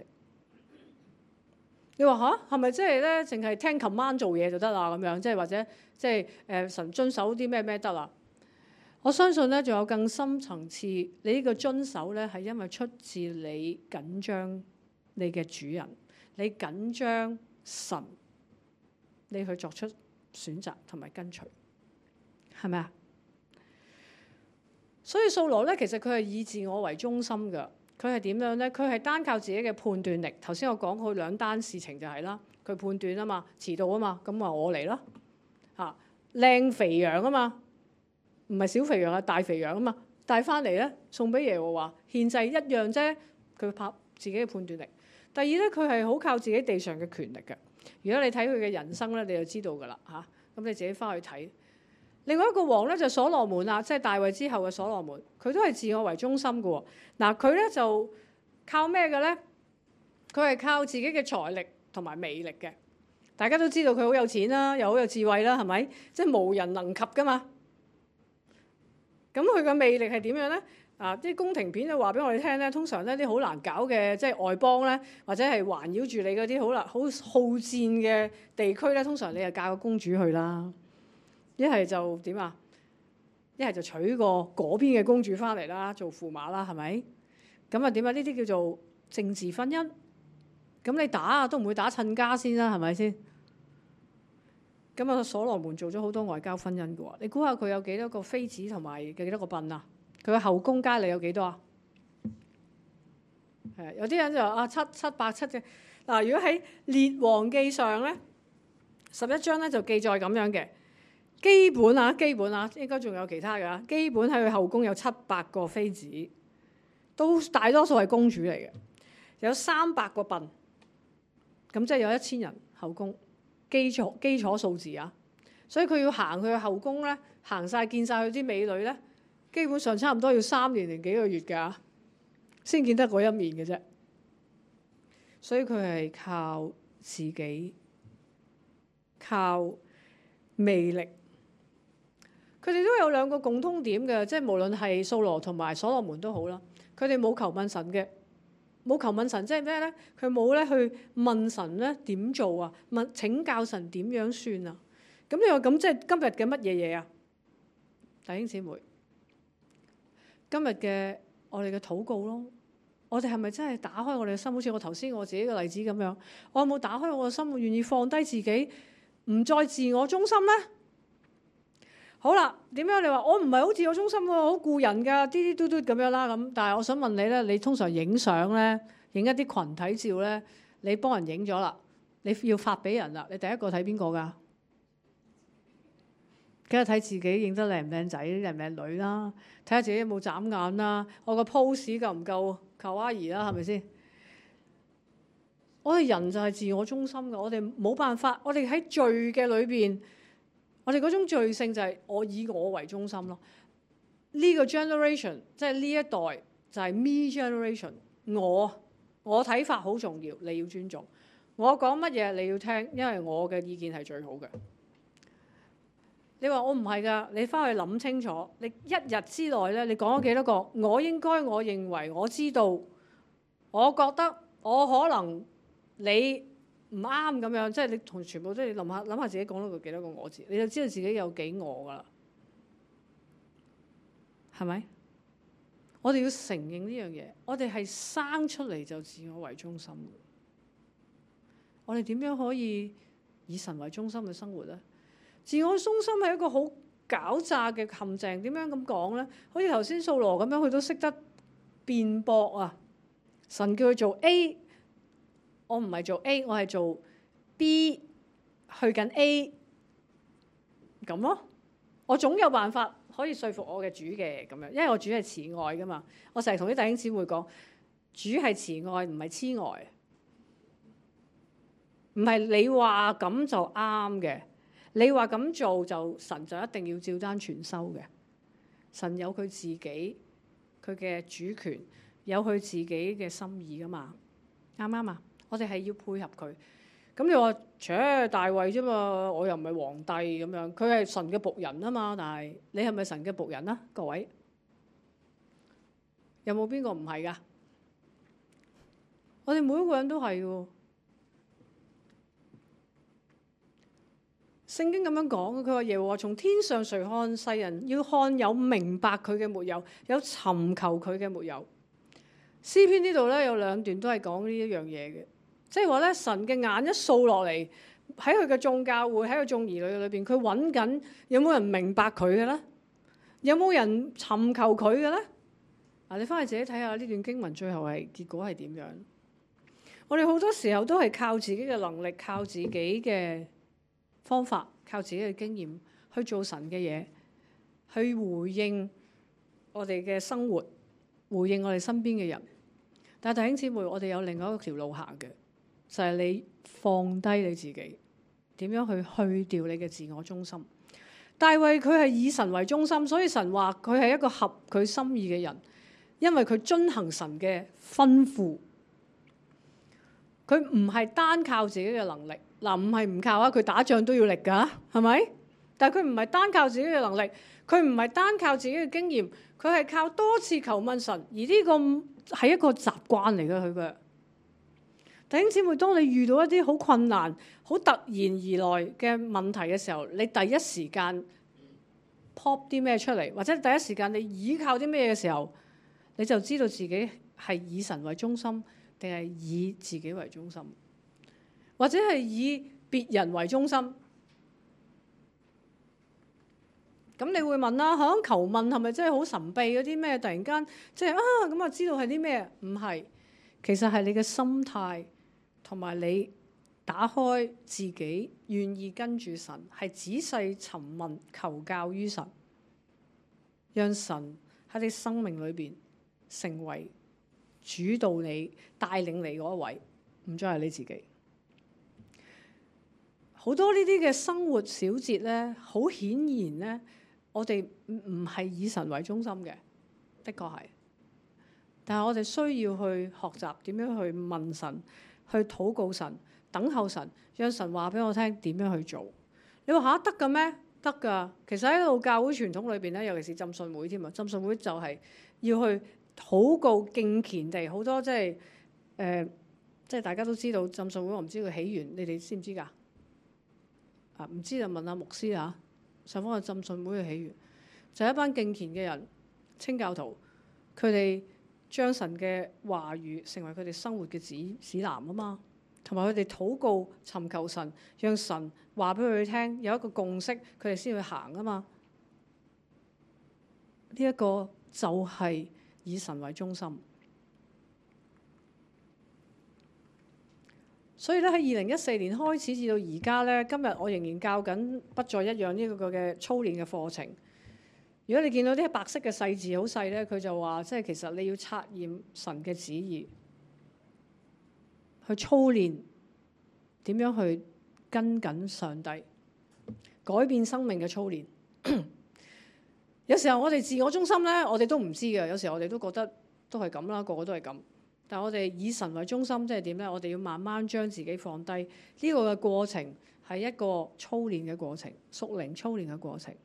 你話吓係咪即係咧，淨係聽 command 做嘢就得啦？咁樣即係或者即係誒神遵守啲咩咩得啦？我相信咧，仲有更深層次。你呢個遵守咧，係因為出自你緊張你嘅主人，你緊張神，你去作出選擇同埋跟隨。係咪啊？所以掃羅咧，其實佢係以自我為中心㗎。佢係點樣咧？佢係單靠自己嘅判斷力。頭先我講佢兩單事情就係啦，佢判斷啊嘛，遲到啊嘛，咁話我嚟啦嚇，靚肥羊啊嘛，唔係小肥羊啊，大肥羊啊嘛，帶翻嚟咧送俾耶和華獻祭一樣啫。佢靠自己嘅判斷力。第二咧，佢係好靠自己地上嘅權力嘅。如果你睇佢嘅人生咧，你就知道㗎啦嚇。咁你自己翻去睇。另外一個王咧就所羅門啦，即係大衛之後嘅所羅門，佢都係自我為中心嘅喎。嗱，佢咧就靠咩嘅咧？佢係靠自己嘅財力同埋魅力嘅。 大家都知道佢好有錢啦，又好有智慧啦，係咪？即係無人能及噶嘛。咁佢嘅魅力係點樣咧？啊，啲宮廷片就話俾我哋聽咧，通常咧啲好難搞嘅，即係外邦咧，或者係環繞住你嗰啲好難、好好戰嘅地區咧，通常你就嫁個公主去啦。一係就點啊？一係就娶個嗰邊嘅公主翻嚟啦，做駙馬啦，係咪？咁啊點啊？呢啲叫做政治婚姻。咁你打啊都唔會打親家先啦，係咪先？咁啊，所羅門做咗好多外交婚姻嘅喎。你估下佢有幾多個妃子同埋幾多個嬪啊？佢嘅後宮佳麗有幾多啊？係有啲人就話啊七七百七嘅嗱。如果喺列王記上咧，十一章咧就記載咁樣嘅，基本啊基本啊應該仲有其他㗎。基本喺佢後宮有七百個妃子，都大多數係公主嚟嘅，有三百個嬪，咁即係有一千人後宮。基礎基礎數字啊，所以佢要行佢嘅後宮咧，行晒見晒佢啲美女咧，基本上差唔多要三年零幾個月㗎，先見得嗰一面嘅啫。所以佢係靠自己，靠魅力。佢哋都有兩個共通點嘅，即係無論係掃羅同埋所羅門都好啦，佢哋冇求問神嘅。冇求問神即係咩咧？佢冇咧去問神咧點做啊？問請教神點樣算啊？咁你話咁即係今日嘅乜嘢嘢啊？弟兄姊妹，今日嘅我哋嘅禱告咯，我哋係咪真係打開我哋嘅心？好似我頭先我自己嘅例子咁樣，我有冇打開我嘅心，願意放低自己，唔再自我中心咧？好啦，點樣你話我唔係好自我中心喎，好顧人㗎，滴滴嘟嘟咁樣啦咁。但係我想問你咧，你通常影相咧，影一啲群體照咧，你幫人影咗啦，你要發俾人啦，你第一個睇邊個㗎？梗係睇自己影得靚唔靚仔、靚唔靚女啦，睇下自己有冇眨眼啦，我個 pose 夠唔夠卡哇伊啦，係咪先？我哋人就係自我中心㗎，我哋冇辦法，我哋喺罪嘅裏邊。我哋嗰種罪性就係我以我為中心咯。呢個 generation 即係呢一代就係 me generation。我我睇法好重要，你要尊重。我講乜嘢你要聽，因為我嘅意見係最好嘅。你話我唔係㗎，你翻去諗清楚。你一日之內咧，你講咗幾多個？我應該，我認為，我知道，我覺得，我可能你。唔啱咁樣，即係你同全部都要諗下諗下自己講到個幾多個我字，你就知道自己有幾我噶啦，係咪？我哋要承認呢樣嘢，我哋係生出嚟就自我為中心嘅。我哋點樣可以以神為中心嘅生活咧？自我中心係一個好狡詐嘅陷阱。點樣咁講咧？好似頭先掃羅咁樣，佢都識得辯駁啊！神叫佢做 A。我唔係做 A， 我係做 B， 去緊 A 咁咯。我總有辦法可以說服我嘅主嘅咁樣，因為我主係慈愛噶嘛。我成日同啲弟兄姊妹講，主係慈愛，唔係痴呆，唔係你話咁就啱嘅，你話咁做就神就一定要照單全收嘅。神有佢自己佢嘅主權，有佢自己嘅心意噶嘛，啱唔啱啊？我哋係要配合佢。咁你話，切大衛啫嘛，我又唔係皇帝咁樣，佢係神嘅僕人啊嘛。但係你係咪神嘅僕人啊？各位有冇邊個唔係㗎？我哋每一個人都係喎。聖經咁樣講，佢話耶和華從天上垂看世人，要看有明白佢嘅沒有，有尋求佢嘅沒有。詩篇呢度咧有兩段都係講呢一樣嘢嘅。即係話咧，神嘅眼一掃落嚟，喺佢嘅眾教會，喺佢眾兒女裏邊，佢揾緊有冇人明白佢嘅咧？有冇人尋求佢嘅咧？嗱，你翻去自己睇下呢段經文最後係結果係點樣？我哋好多時候都係靠自己嘅能力，靠自己嘅方法，靠自己嘅經驗去做神嘅嘢，去回應我哋嘅生活，回應我哋身邊嘅人。但係弟兄姊妹，我哋有另外一條路行嘅。就係你放低你自己，點樣去去掉你嘅自我中心。大衛佢係以神為中心，所以神話佢係一個合佢心意嘅人，因為佢遵行神嘅吩咐。佢唔係單靠自己嘅能力。 嗱，唔係唔靠啊，佢打仗都要力㗎，係咪？但係佢唔係單靠自己嘅能力，佢唔係單靠自己嘅經驗，佢係靠多次求問神，而呢個係一個習慣嚟嘅佢嘅。弟兄姊妹，當你遇到一啲好困難、好突然而來嘅問題嘅時候，你第一時間 pop 啲咩出嚟，或者第一時間你依靠啲咩嘅時候，你就知道自己係以神為中心，定係以自己為中心，或者係以別人為中心。咁你會問啦，響求問係咪真係好神秘嗰啲咩？突然間即係啊咁啊，知道係啲咩？唔係，其實係你嘅心態同埋你打開自己，願意跟住神，係仔細尋問求教於神，讓神喺你生命裏邊成為主導你、帶領你嗰一位，唔再係你自己。好多呢啲嘅生活小節咧，好顯然咧，我哋唔唔係以神為中心嘅，的確係。但係我哋需要去學習點樣去問神，去禱告神，等候神，讓神話俾我聽點樣去做。你話吓得嘅咩？得㗎。其實喺度教會傳統裏邊咧，尤其是浸信會添啊，浸信會就係要去禱告敬虔地，好多即係誒，即係大家都知道浸信會，我唔知佢起源，你哋知唔知㗎？啊，唔知就問下牧師嚇。上方嘅浸信會嘅起源就係一班敬虔嘅人，清教徒，佢哋將神嘅話語成為佢哋生活嘅指指南啊嘛，同埋佢哋禱告尋求神，讓神話俾佢哋聽，有一個共識，佢哋先去行啊嘛。呢一個就係以神為中心。所以咧喺二零一四年開始至到而家咧，今日我仍然教緊不再一樣呢個嘅操練嘅課程。如果你見到啲白色嘅細字好細咧，佢就話即係其實你要察驗神嘅旨意，去操練點樣去跟緊上帝，改變生命嘅操練。有時候我哋自我中心咧，我哋都唔知嘅。有時候我哋都覺得都係咁啦，個個都係咁。但係我哋以神為中心，即係點咧？我哋要慢慢將自己放低。呢個嘅過程係一個操練嘅過程，屬靈操練嘅過程。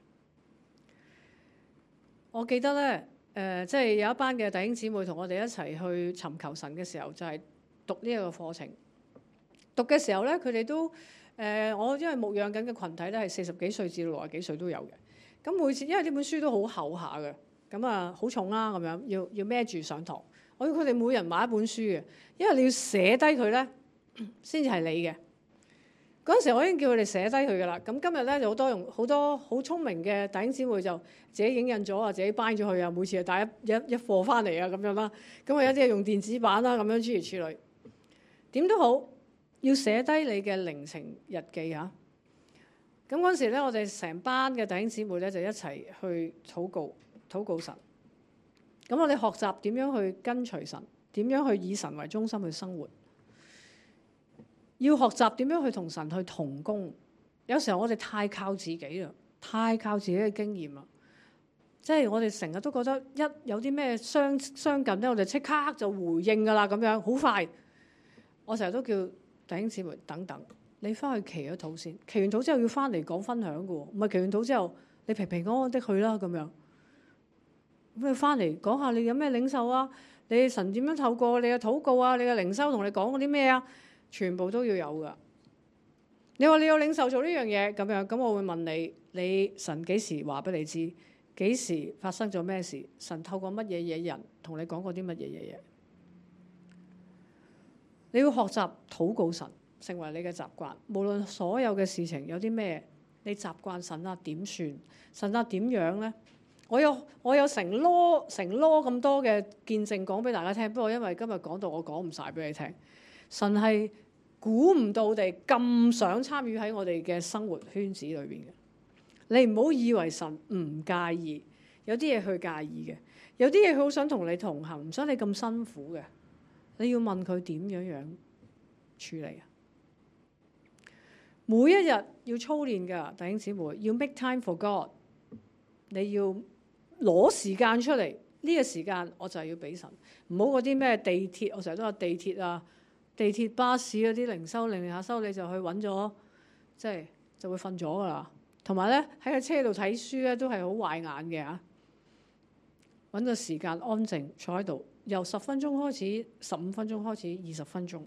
我記得咧，誒、呃，即係有一班嘅弟兄姊妹同我哋一齊去尋求神嘅時候，就係讀呢一個課程。讀嘅時候咧，佢哋都誒、呃，我因為牧養緊嘅群體咧係四十幾歲至到六十幾歲都有嘅。咁每次因為呢本書都好厚下嘅，咁啊好重啦，咁樣要要孭住上堂。我要佢哋每人買一本書嘅，因為你要寫低佢咧，先至係你嘅。嗰陣時我已經叫佢哋寫低佢噶啦。咁今日咧就好多用好多好聰明嘅弟兄姊妹就自己影印咗啊，自己掰咗佢啊，每次就帶一一一課翻嚟啊咁樣啦。咁啊有啲係用電子版啦，咁樣諸如此類。點都好，要寫低你嘅靈情日記嚇。咁嗰陣時咧，我哋成班嘅弟兄姊妹咧就一齊去禱告，禱告神。咁我哋學習點樣去跟隨神，點樣去以神為中心去生活。要學習點樣去同神去同工。有時候我哋太靠自己啦，太靠自己嘅經驗啦。即係我哋成日都覺得一有啲咩相相近咧，我哋即刻就回應㗎啦，咁樣好快。我成日都叫弟兄姊妹等等，你翻去祈咗禱先，祈完禱之後要翻嚟講分享嘅喎，唔係祈完禱之後你平平安安的去啦咁樣。咁你翻嚟講下你有咩領受啊？你神點樣透過你嘅禱告啊？你嘅靈修同你講嗰啲咩啊？全部都要有噶。你話你有領受做呢樣嘢咁樣，咁我會問你：你神幾時話俾你知？幾時發生咗咩事？神透過乜嘢嘢人同你講過啲乜嘢嘢嘢？你要學習禱告神，成為你嘅習慣。無論所有嘅事情有啲咩，你習慣神啊點算？神啊點樣咧？我有我有成籮成籮咁多嘅見證講俾大家聽，不過因為今日講到我講唔晒俾你聽。神係估唔到地咁想參與喺我哋嘅生活圈子裏邊嘅。你唔好以為神唔介意，有啲嘢佢介意嘅，有啲嘢佢好想同你同行，唔想你咁辛苦嘅。你要問佢點樣樣處理啊？每一日要操練㗎，弟兄姊妹要 make time for God， 你要攞時間出嚟，呢個時間我就係要俾神，唔好嗰啲咩地鐵，我成日都話地鐵啊、 地鐵巴士嗰啲靈修零零下修，你就去揾咗，即係就會瞓咗噶啦。同埋咧喺個車度睇書咧都係好壞眼嘅嚇。揾個時間安靜坐喺度，由十分鐘開始，十五分鐘開始，二十分鐘。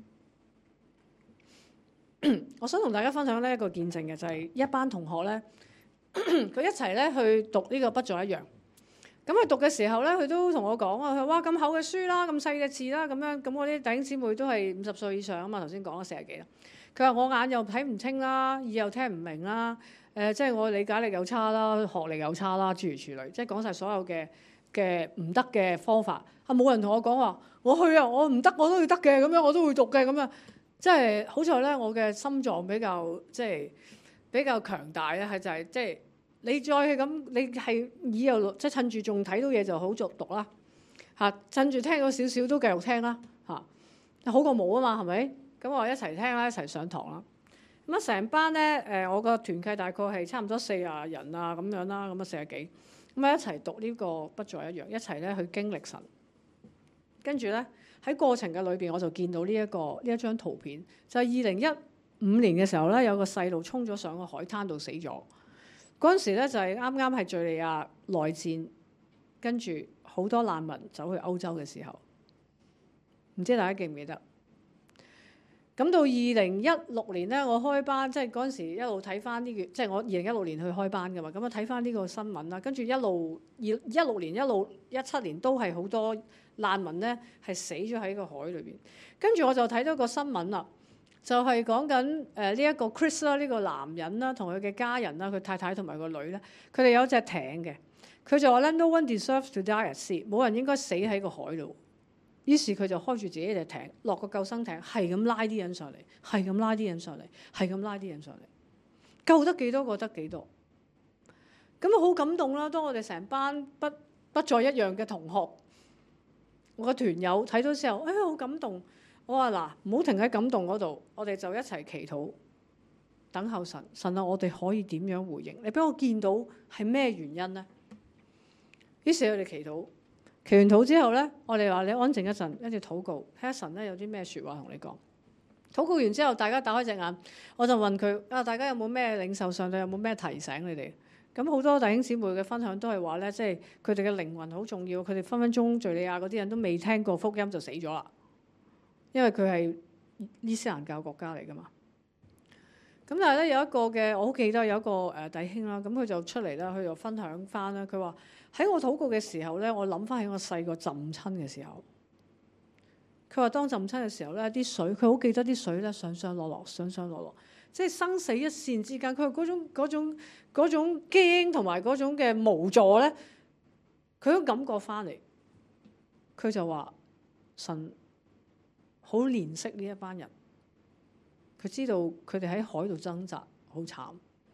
我想同大家分享呢一個見證嘅就係、是、一班同學咧，佢一齊咧去讀呢個不再一樣。咁佢讀嘅時候咧，佢都同我講啊，佢話哇咁厚嘅書啦，咁細嘅字啦，咁樣咁我啲弟兄姊妹都係五十歲以上啊嘛，頭先講咗四十幾啦。佢話我眼又睇唔清啦，耳又聽唔明啦，誒、呃、即係我理解力又差啦，學歷又差啦，諸如此類，即係講晒所有嘅嘅唔得嘅方法。啊冇人同我講話，我去啊，我唔得我都要得嘅，咁樣我都會讀嘅咁樣。即係好在咧，我嘅心臟比較即係比較強大咧，係就係即係你再係咁，你係耳又即係趁住仲睇到嘢就好續讀啦嚇，趁住聽咗少少都繼續聽啦嚇，好過冇啊嘛係咪？咁我一齊聽啦，一齊上堂啦。咁啊成班咧誒，我個團契大概係差唔多四十人啊咁樣啦，咁啊四十幾，咁啊一齊讀呢個不再一樣，一齊咧去經歷神，跟住咧。喺過程嘅裏邊，我就見到呢、這、一個呢一張圖片，就係二零一五年嘅時候咧，有個細路衝咗上個海灘度死咗。嗰陣時咧就係啱啱係敍利亞內戰，跟住好多難民走去歐洲嘅時候，唔知大家記唔記得？咁到二零一六年咧，我開班，即係嗰陣時一路睇翻呢個，即係我二零一六年去開班㗎嘛。咁啊睇翻呢個新聞啦，跟住一路二一六年一路一七年都係好多難民咧係死咗喺個海裏邊。跟住我就睇到個新聞啦，就係講緊誒呢一個 Chris 啦，呢個男人啦，同佢嘅家人啦，佢太太同埋個女咧，佢哋有一隻艇嘅。佢就話咧 ，No one deserves to die at sea， 冇人應該死喺個海度。於是佢就開住自己隻艇，落個救生艇，係咁拉啲人上嚟，係咁拉啲人上嚟，係咁拉啲人上嚟，救得幾多個得幾多。咁啊好感動啦！當我哋成班不不再一樣嘅同學，我個團友睇到之後，哎呀好感動。我話嗱，唔好停喺感動嗰度，我哋就一齊祈禱，等候神。神啊，我哋可以點樣回應？你俾我見到係咩原因呢？於是佢哋祈禱。祈完禱之後咧，我哋話你安靜一陣，跟住禱告，睇下神咧有啲咩説話同你講。禱告完之後，大家打開隻眼，我就問佢啊，大家有冇咩領受上帝有冇咩提醒你哋？咁好多弟兄姊妹嘅分享都係話咧，即係佢哋嘅靈魂好重要，佢哋分分鐘敍利亞嗰啲人都未聽過福音就死咗啦，因為佢係伊斯蘭教國家嚟噶嘛。咁但係咧有一個嘅，我好記得有一個誒弟兄啦，咁佢就出嚟啦，佢就分享翻啦，佢話喺我禱告嘅時候咧，我諗翻起我細個浸親嘅時候，佢話當浸親嘅時候咧，啲水佢好記得啲水咧上上落落，上上落落，即係生死一線之間，佢話嗰種嗰種嗰種驚同埋嗰種嘅無助咧，佢都感覺翻嚟，佢就話神好憐惜呢一班人。佢知道佢哋喺海度掙扎，好慘。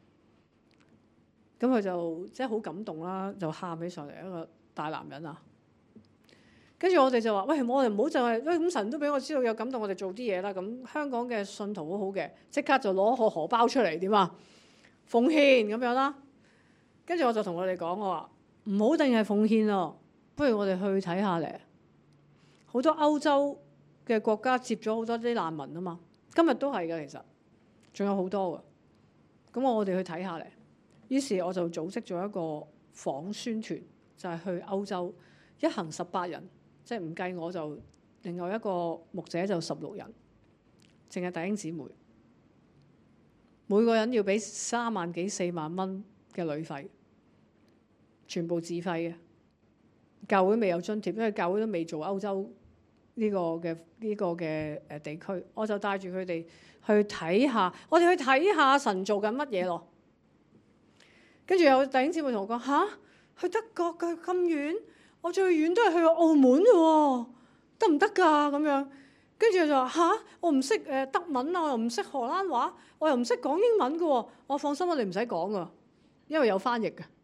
咁佢就即係好感動啦，就喊起上嚟，一個大男人啊。跟住我哋就話：喂，我哋唔好就係，喂咁神都俾我知道有感動，我哋做啲嘢啦。咁香港嘅信徒好好嘅，即刻就攞個荷包出嚟點啊？奉獻咁樣啦。跟住我就同我哋講：我話唔好淨係奉獻咯，不如我哋去睇下嚟。好多歐洲嘅國家接咗好多啲難民啊嘛。今日都係嘅，其實仲有好多嘅。咁我哋去睇下嚟，於是我就組織咗一個訪宣團，就係去歐洲，一行十八人，即係唔計我就另外一個牧者就十六人，淨係弟兄姊妹，每個人要俾三萬幾四萬蚊嘅旅費，全部自費嘅。教會未有津貼，因為教會都未做歐洲呢個嘅呢個嘅誒地區，我就帶住佢哋去睇下，我哋去睇下神做緊乜嘢咯。跟住有弟兄姊妹同我講：吓，去德國嘅咁遠，我最遠都係去澳門啫喎，得唔得㗎？咁樣跟住就話吓，我唔識誒德文啊，我又唔識荷蘭話，我又唔識講英文㗎喎。我放心啦，你唔使講㗎，因為有翻譯嘅。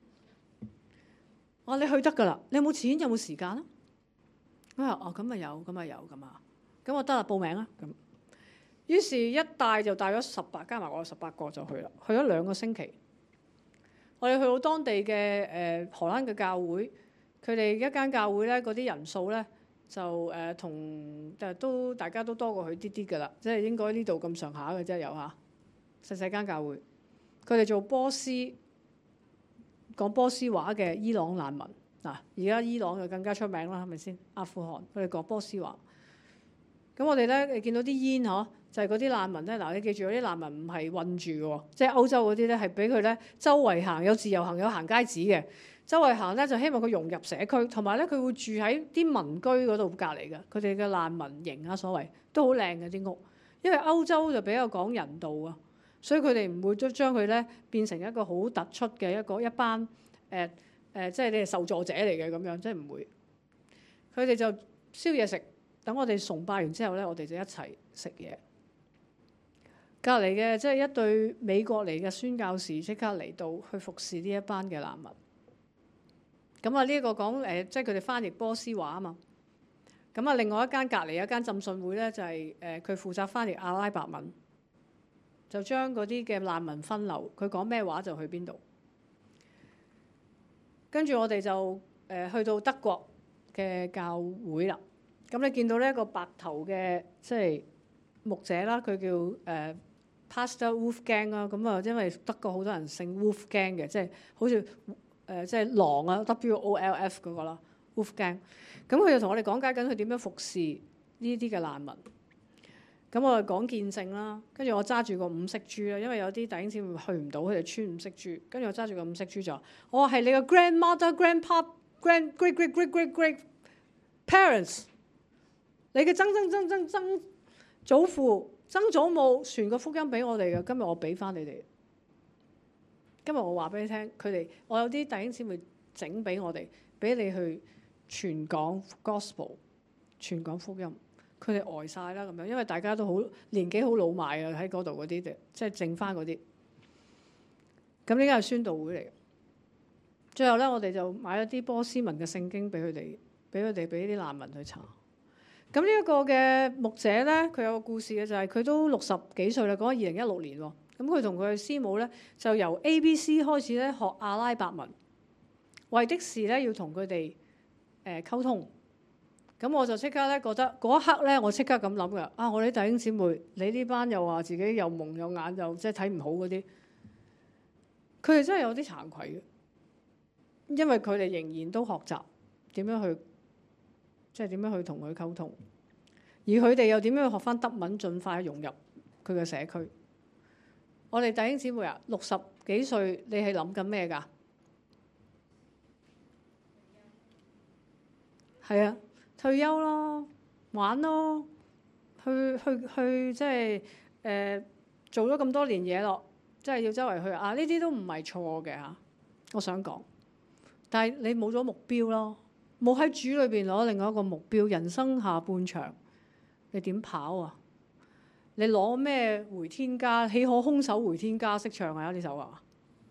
我話你去得㗎啦，你有冇錢？有冇時間啊？佢話哦，咁咪有，咁咪有咁啊，咁我得啦，報名啦咁。於是，一帶就帶咗十八，加埋我十八個就去啦，去咗兩個星期。我哋去到當地嘅誒、呃、荷蘭嘅教會，佢哋一間教會咧，嗰啲人數咧就誒同誒都大家都多過佢啲啲㗎啦，即係應該呢度咁上下嘅啫，有嚇細細間教會。佢哋做波斯講波斯話嘅伊朗難民嗱，而家伊朗就更加出名啦，係咪先？阿富汗佢哋講波斯話。咁我哋咧，你見到啲煙嗬，就係嗰啲難民咧。嗱，你記住，嗰啲難民唔係困住嘅喎，即係歐洲嗰啲咧係俾佢咧周圍行，有自由行，有行街紙嘅。周圍行咧就希望佢融入社區，同埋咧佢會住喺啲民居嗰度隔離嘅。佢哋嘅難民營啊，所謂都好靚嘅啲屋，因為歐洲就比較講人道啊，所以佢哋唔會將將佢咧變成一個好突出嘅一個一班誒誒、呃呃，即係你係受助者嚟嘅咁樣，即係唔會。佢哋就燒嘢食，等我哋崇拜完之後咧，我哋就一齊食嘢。隔離嘅即係一對美國嚟嘅宣教士，即刻嚟到去服侍呢一班嘅難民。咁啊，呢一個講誒，即係佢哋翻譯波斯話啊嘛。咁啊，另外一間隔離有一間浸信會咧，就係誒佢負責翻譯阿拉伯文，就將嗰啲嘅難民分流，佢講咩話就去邊度。跟住我哋就誒去到德國嘅教會啦。咁你見到呢一個白頭嘅即係牧者啦，佢叫誒、呃、Pastor Wolfgang 啦。咁啊，因為德國好多人姓 Wolfgang 嘅，即係好似。誒、呃、即係狼啊 ，W O L F 嗰個啦 ，Wolfgang。咁佢就同我哋講解緊佢點樣服侍呢啲嘅難民。咁我哋講見證啦，跟住我揸住個五色珠啦，因為有啲弟兄姊妹去唔到，佢哋穿五色珠。跟住我揸住個五色珠就話：我係你嘅 grandmother、grandpa、grand、great、great、great、great、great parents， 你嘅曾曾曾曾曾祖父、曾祖母傳個福音俾我哋嘅，今日我俾翻你哋。今日我話俾你聽，佢哋我有啲弟兄姊妹整俾我哋，俾你去傳講 gospel， 傳講福音。佢哋呆晒啦咁樣，因為大家都好年紀好老邁啊，喺嗰度嗰啲即係剩翻嗰啲。咁呢間係宣道會嚟嘅。最後咧，我哋就買咗啲波斯文嘅聖經俾佢哋，俾佢哋俾啲難民去查。咁呢一個嘅牧者咧，佢有個故事嘅就係、是、佢都六十幾歲啦，講二零一六年喎。咁佢同佢嘅師母咧，就由 A B C 開始咧學阿拉伯文，為的是咧要同佢哋誒溝通。咁我就即刻咧覺得嗰一刻咧，我即刻咁諗㗎。啊，我哋弟兄姊妹，你呢班又話自己又蒙又眼又即係睇唔好嗰啲，佢哋真係有啲慚愧嘅，因為佢哋仍然都學習點樣去，即係點樣去同佢溝通，而佢哋又點樣去學翻德文，盡快融入佢嘅社區。我哋弟兄姊妹啊，六十幾歲，你係諗緊咩㗎？係啊，退休咯，玩咯，去去去，即係誒做咗咁多年嘢咯，即係要周圍去啊！呢啲都唔係錯嘅嚇，我想講。但係你冇咗目標咯，冇喺主裏邊攞另外一個目標，人生下半場，你點跑啊？你攞咩回天家？豈可空手回天家？識唱啊呢首啊！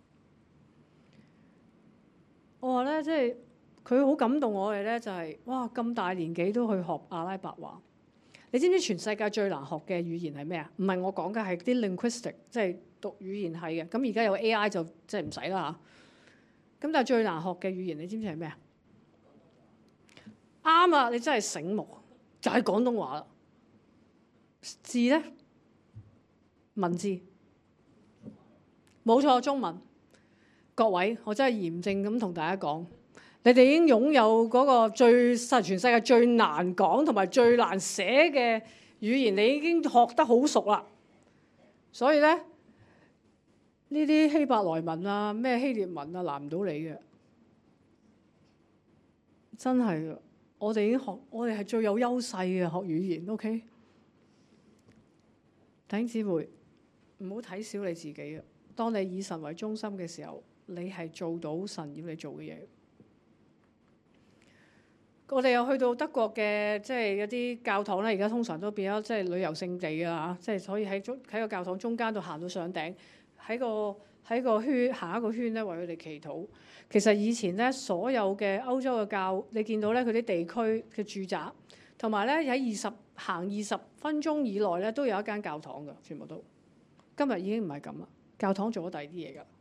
我話咧，即係佢好感動我哋咧，就係、是、哇咁大年紀都去學阿拉伯話。你知唔知全世界最難學嘅語言係咩啊？唔係我講嘅，係啲 linguistic，即係讀語言系嘅。咁而家有 A I 就即係唔使啦嚇。咁但係最難學嘅語言，你知唔知係咩啊？啱啊！你真係醒目，就係、是、廣東話啦。字咧，文字冇錯，中文。各位，我真係嚴正咁同大家講，你哋已經擁有嗰個最全世界最難講同埋最難寫嘅語言，你已經學得好熟啦。所以咧，呢啲希伯來文啊、咩希臘文啊，難唔到你嘅，真係嘅。我哋已經學，我哋係最有優勢嘅學語言。OK，弟兄姊妹，唔好睇小你自己啊！當你以神為中心嘅時候，你係做到神要你做嘅嘢。我哋又去到德國嘅，即係一啲教堂咧，而家通常都變咗即係旅遊勝地啊！即係可以喺中喺個教堂中間度行到上頂，喺個喺個圈行一個圈咧，為佢哋祈禱。其實以前咧，所有嘅歐洲嘅教，你見到咧佢啲地區嘅住宅，同埋咧喺二十行二十分鐘以內咧，都有一間教堂㗎，全部都。今日已經唔係咁啦，教堂做咗第二啲嘢㗎。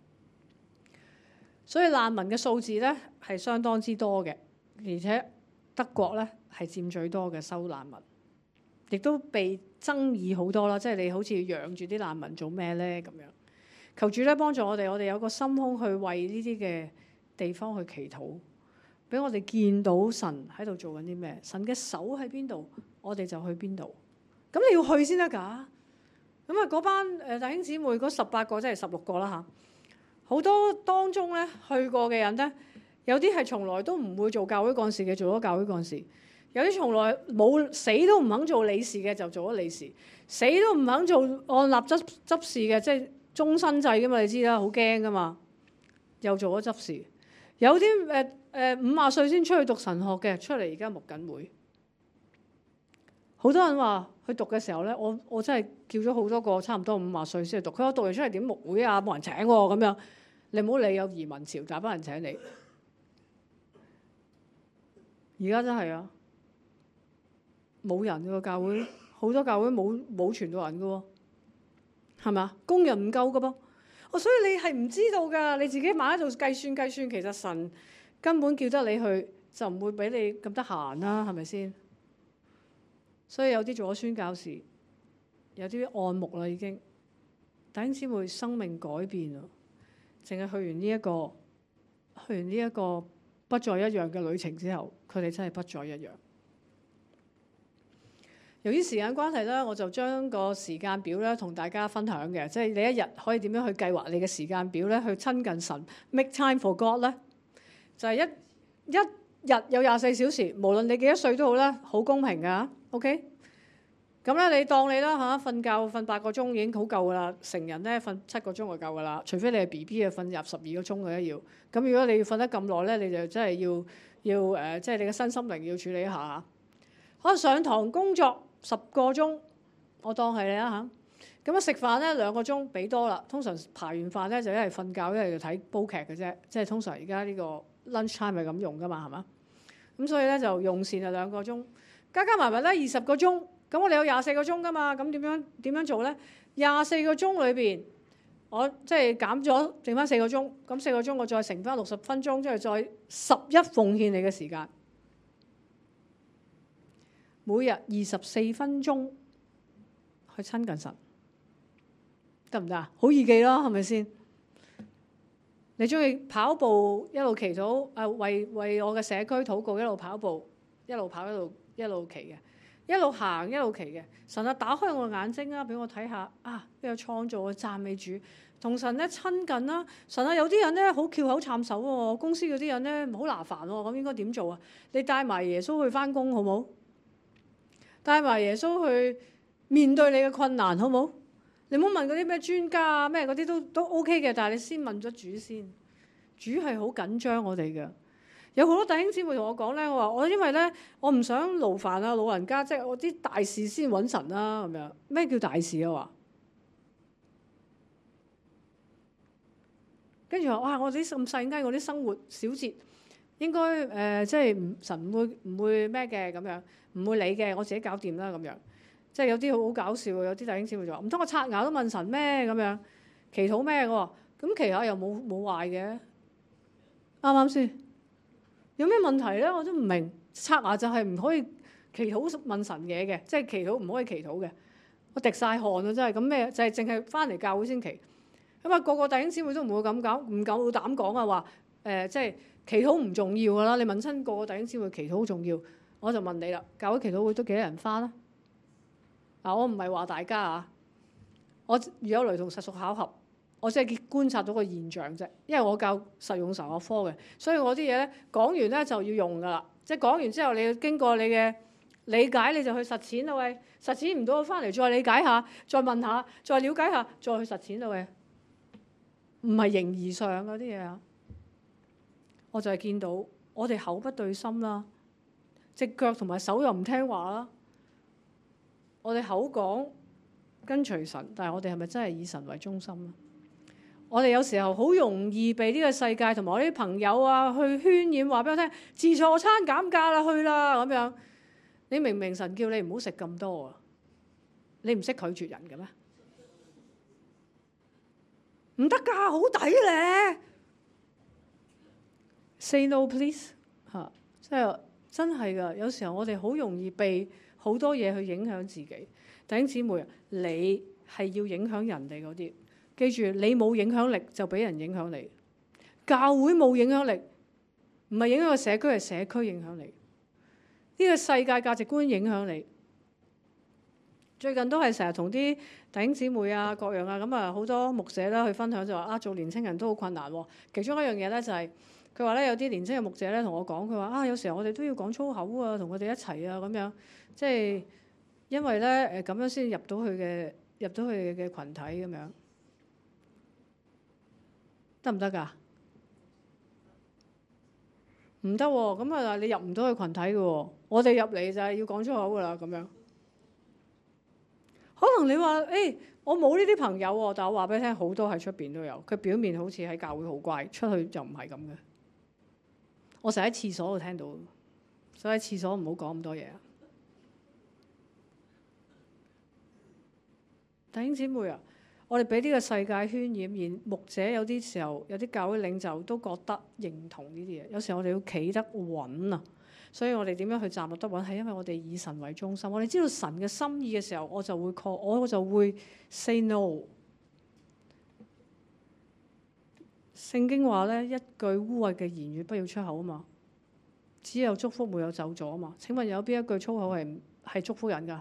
所以難民嘅數字咧係相當之多嘅，而且德國咧係佔最多嘅收難民，亦都被爭議好多啦。即係你好似養住啲難民做咩咧咁樣？求主咧幫助我哋，我哋有個心胸去為呢啲嘅地方去祈禱，俾我哋見到神喺度做緊啲咩，神嘅手喺邊度，我哋就去邊度。咁你要去先得㗎。咁啊嗰班誒弟兄姊妹嗰十八個即係十六個啦嚇，好多當中咧去過嘅人咧，有啲係從來都唔會做教會幹事嘅，做咗教會幹事；有啲從來冇死都唔肯做理事嘅，就做咗理事；死都唔肯做按立執執事嘅，即係終身制㗎嘛，你知啦，好驚㗎嘛，又做咗執事。有啲誒誒五廿歲先出去讀神學嘅，出嚟而家牧緊會。好多人話去讀嘅時候咧，我我真係叫咗好多個差唔多五廿歲先去讀。佢話讀完出嚟點牧會啊？冇人請喎咁樣。你唔好理有移民潮，大班人請你。而家真係啊，冇人個教會，好多教會冇冇傳道人㗎喎，係咪啊？工人唔夠㗎噃。哦，所以你係唔知道㗎，你自己慢喺度計算計算，其實神根本叫得你去，就唔會俾你咁得閒啦，係咪先？所以有啲做咗宣教士，有啲按牧啦已經，弟兄姊妹生命改變啊！淨係去完呢一個，去完呢一個不再一樣嘅旅程之後，佢哋真係不再一樣。由於時間關係咧，我就將個時間表咧同大家分享嘅，即係你一日可以點樣去計劃你嘅時間表咧，去親近神 ，make time for God 咧，就係一一日有廿四小時，無論你幾多歲都好啦，好公平㗎。OK， 咁咧你當你啦嚇，瞓覺瞓八個鐘已經好夠㗎啦。成人咧瞓七個鐘就夠㗎啦，除非你係 B B 啊，瞓入十二個鐘嘅要。咁如果你要瞓得咁耐咧，你就真係要要誒、呃，即係你嘅身心靈要處理一下嚇。可能上堂工作十個鐘，我當係你啦嚇。咁啊食飯咧兩個鐘俾多啦。通常排完飯咧就一係瞓覺，一係就睇煲劇嘅啫。即係通常而家呢個 lunch time 係咁用㗎嘛，係嘛？咁所以咧就用膳係兩個鐘。加加埋埋咧二十個鐘，咁我哋有廿四個鐘噶嘛，咁點樣點樣做咧？廿四個鐘裏邊，我即係減咗，剩翻四個鐘，咁四個鐘我再乘翻六十分鐘，即係再十一奉獻你嘅時間，每日二十四分鐘去親近神，得唔得啊？好易記咯，係咪先？你中意跑步一路祈禱，誒為為我嘅社區禱告，一路跑步，一路跑一路。一路騎嘅，一路行一路騎嘅。神啊，打開我嘅眼睛啊，俾我睇下啊，邊個創造嘅讚美主，同神咧親近啦。神啊，有啲人咧好翹口插手喎，公司嗰啲人咧好麻煩喎，咁應該點做啊？你帶埋耶穌去返工好冇？帶埋耶穌去面對你嘅困難好冇？你唔好問嗰啲咩專家啊咩嗰啲都都 OK 嘅，但係你先問咗主先。主係好緊張我哋嘅。有好多弟兄姊妹同我講咧，我話我因為咧，我唔想勞煩啊老人家，即係我啲大事先揾神啦咁樣。咩叫大事啊？話跟住話哇，我啲咁細雞，我啲生活小節應該誒、呃，即係唔神唔會唔會咩嘅咁樣，唔會理嘅，我自己搞掂啦咁樣。即係有啲好好搞笑，有啲弟兄姊妹就話唔通我刷牙都問神咩咁樣？祈禱咩？我話咁祈下又冇冇壞嘅，啱啱先？有咩問題咧？我都唔明。刷牙就係唔可以祈禱問神嘢嘅，即係祈禱唔可以祈禱嘅。我滴晒汗啊，真係咁咩？就係淨係翻嚟教會先祈。咁啊，個個弟兄姊妹都唔會咁講，唔夠膽講啊！話誒，即係祈禱唔重要噶啦。你問親個個弟兄姊妹祈禱好重要，我就問你啦。教會祈禱會都幾多人翻啦？嗱，我唔係話大家啊，我如有雷同實屬巧合。我只係觀察到個現象啫，因為我教實用神學科嘅，所以我啲嘢咧講完咧就要用噶啦。即係講完之後，你要經過你嘅理解，你就去實踐啦喂。實踐唔到，翻嚟再理解下，再問下，再了解下，再去實踐啦喂。唔係形而上嗰啲嘢啊，我就係見到我哋口不對心啦，隻腳同埋手又唔聽話啦。我哋口講跟隨神，但係我哋係咪真係以神為中心咧？我哋有時候好容易被呢個世界同埋我啲朋友啊去渲染，話俾我聽自助餐減價啦，去啦咁樣。你明明神叫你唔好食咁多啊，你唔識拒絕人嘅咩？唔得㗎，好抵咧。Say no please 嚇，即係真係㗎。有時候我哋好容易被好多嘢去影響自己。弟兄姊妹啊，你係要影響人哋嗰啲，記住你冇影響力就俾人影響你。教會冇影響力，唔係影響個社區，係社區影響你。呢個世界價值觀影響你。最近都係成日同啲弟兄姊妹啊、各樣啊，咁啊好多牧者啦去分享就話啊，做年青人都好困難喎。其中一樣嘢咧就係佢話咧，有啲年青嘅牧者咧同我講，佢話啊，有時候我哋都要講粗口啊，同佢哋一齊啊咁樣，即係因為咧誒咁樣先入到去嘅入到去嘅羣體咁樣，得唔得㗎？唔得喎，咁啊你入唔到去羣體嘅喎，我哋入嚟就係要講粗口㗎啦咁樣。可能你話誒、欸，我冇呢啲朋友喎，但我話俾你聽，好多喺出邊都有。佢表面好似喺教會好乖，出去就唔係咁嘅。我成日喺廁所度聽到，所以喺廁所唔好講咁多嘢。弟兄姊妹啊，我哋俾呢個世界渲染，而牧者有啲時候，有啲教會領袖都覺得認同呢啲嘢。有時候我哋要企得穩啊。所以我哋點樣去站立得穩，係因為我哋以神為中心。我哋知道神嘅心意嘅時候，我就會 call，我就會 say no。聖經話咧，一句污穢嘅言語不要出口啊嘛，只有祝福沒有咒詛啊嘛。請問有邊一句粗口係係祝福人㗎？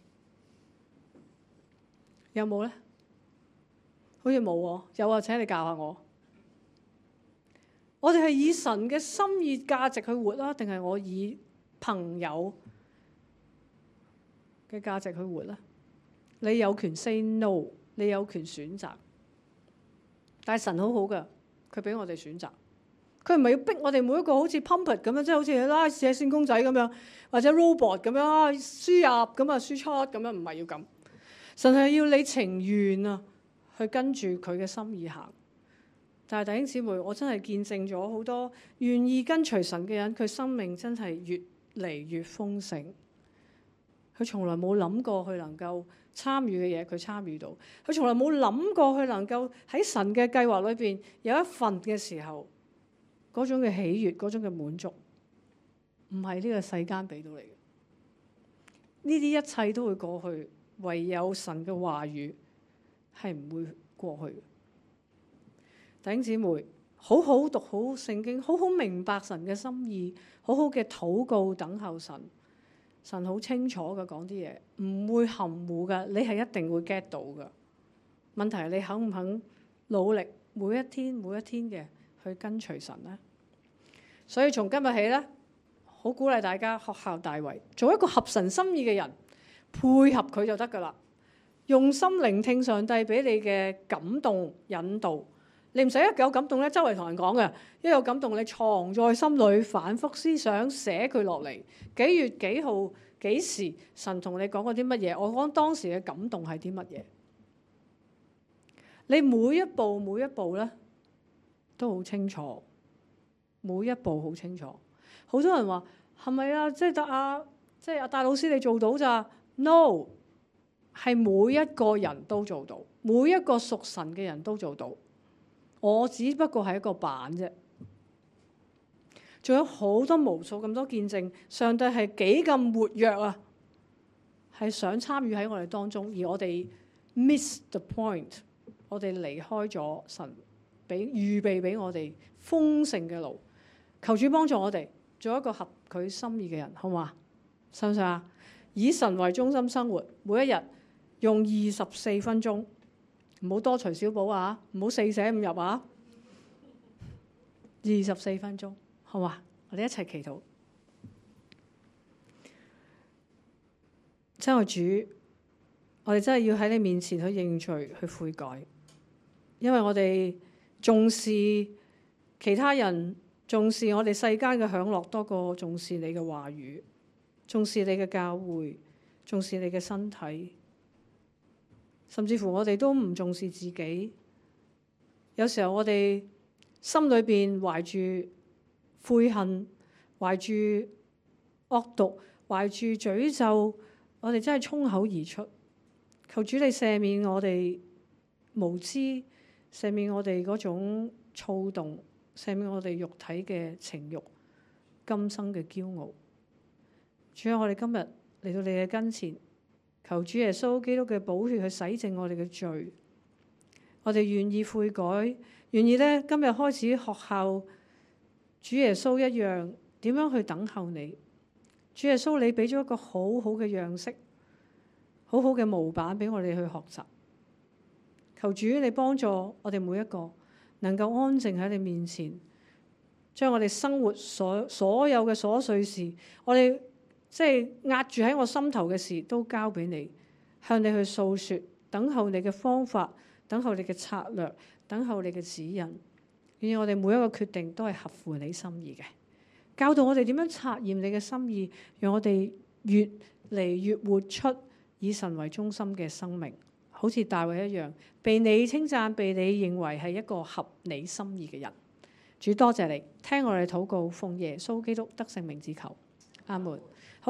有冇咧？好似冇喎。有啊，請你教下我。我哋係以神嘅心意價值去活啦，定係我以朋友嘅價值去活啦？你有權 say no， 你有權選擇。但係神好好㗎，佢俾我哋選擇。佢唔係要逼我哋每一個好似 puppet 咁樣，即係好似拉寫線公仔咁樣，或者 robot 咁樣輸入咁啊輸出咁樣，唔係要咁。神係要你情願啊，去跟住佢嘅心意行。但係弟兄姊妹，我真係見證咗好多願意跟隨神嘅人，佢生命真係越嚟越豐盛。佢從來冇諗過佢能夠參與嘅嘢，佢參與到；佢從來冇諗過佢能夠喺神嘅計劃裏邊有一份嘅時候，嗰種嘅喜悅，嗰種嘅滿足，唔係呢個世間俾到你嘅。呢啲一切都會過去，唯有神嘅話語係唔會過去嘅。弟兄姊妹，好好讀好聖經，好好明白神嘅心意，好好嘅禱告等候神。神好清楚嘅講啲嘢，唔會含糊㗎，你係一定會 get 到㗎。問題係你肯唔肯努力每一天每一天嘅去跟隨神呢？所以從今日起呢，好鼓勵大家學效大衛，做一個合神心意嘅人，配合佢就得㗎啦。用心聆聽上帝俾你嘅感動引導。你唔使一有感動咧，周圍同人講嘅。一有感動，你藏在心裏，反覆思想，寫佢落嚟。幾月幾號幾時，神同你講過啲乜嘢？我講當時嘅感動係啲乜嘢？你每一步每一步咧都好清楚，每一步好清楚。好多人話係咪啊？即係得啊，即係阿戴老師你做到咋 ？No， 係每一個人都做到，每一個屬神嘅人都做到。我只不過係一個板啫，仲有好多無數咁多見證，上帝係幾咁活躍啊，係想參與喺我哋當中，而我哋 miss the point， 我哋離開咗神俾預備俾我哋豐盛嘅路。求主幫助我哋做一個合佢心意嘅人，好嘛？信唔信啊？以神為中心生活，每一日用二十四分鐘。唔好多隨小補啊！唔好四捨五入啊！二十四分鐘，好嘛？我哋一齊祈禱。親愛主，我哋真係要喺你面前去認罪、去悔改，因為我哋重視其他人，重視我哋世間嘅享樂多過重視你嘅話語，重視你嘅教會，重視你嘅身體。甚至乎我哋都唔重視自己，有時候我哋心裏邊懷住悔恨，懷住惡毒，懷住詛咒，我哋真係衝口而出。求主你赦免我哋無知，赦免我哋嗰種躁動，赦免我哋肉體嘅情慾、今生嘅驕傲。 主啊，我哋今日嚟到你嘅跟前，求主耶穌基督嘅寶血去洗淨我哋嘅罪。我哋願意悔改，願意咧今日開始學效主耶穌一樣，點樣去等候你。主耶穌，你俾咗一個好好嘅樣式，好好嘅模板俾我哋去學習。求主你幫助我哋每一個能夠安靜喺你面前，將我哋生活所所有嘅瑣碎事，我哋即係壓住喺我心頭嘅事，都交俾你，向你去訴說，等候你嘅方法，等候你嘅策略，等候你嘅指引。願意我哋每一個決定都係合乎你心意嘅，教導我哋點樣察驗你嘅心意，讓我哋越嚟越活出以神為中心嘅生命，好似大衛一樣，被你稱讚，被你認為係一個合你心意嘅人。主多謝你，聽我哋禱告，奉耶穌基督得勝名字求，阿門。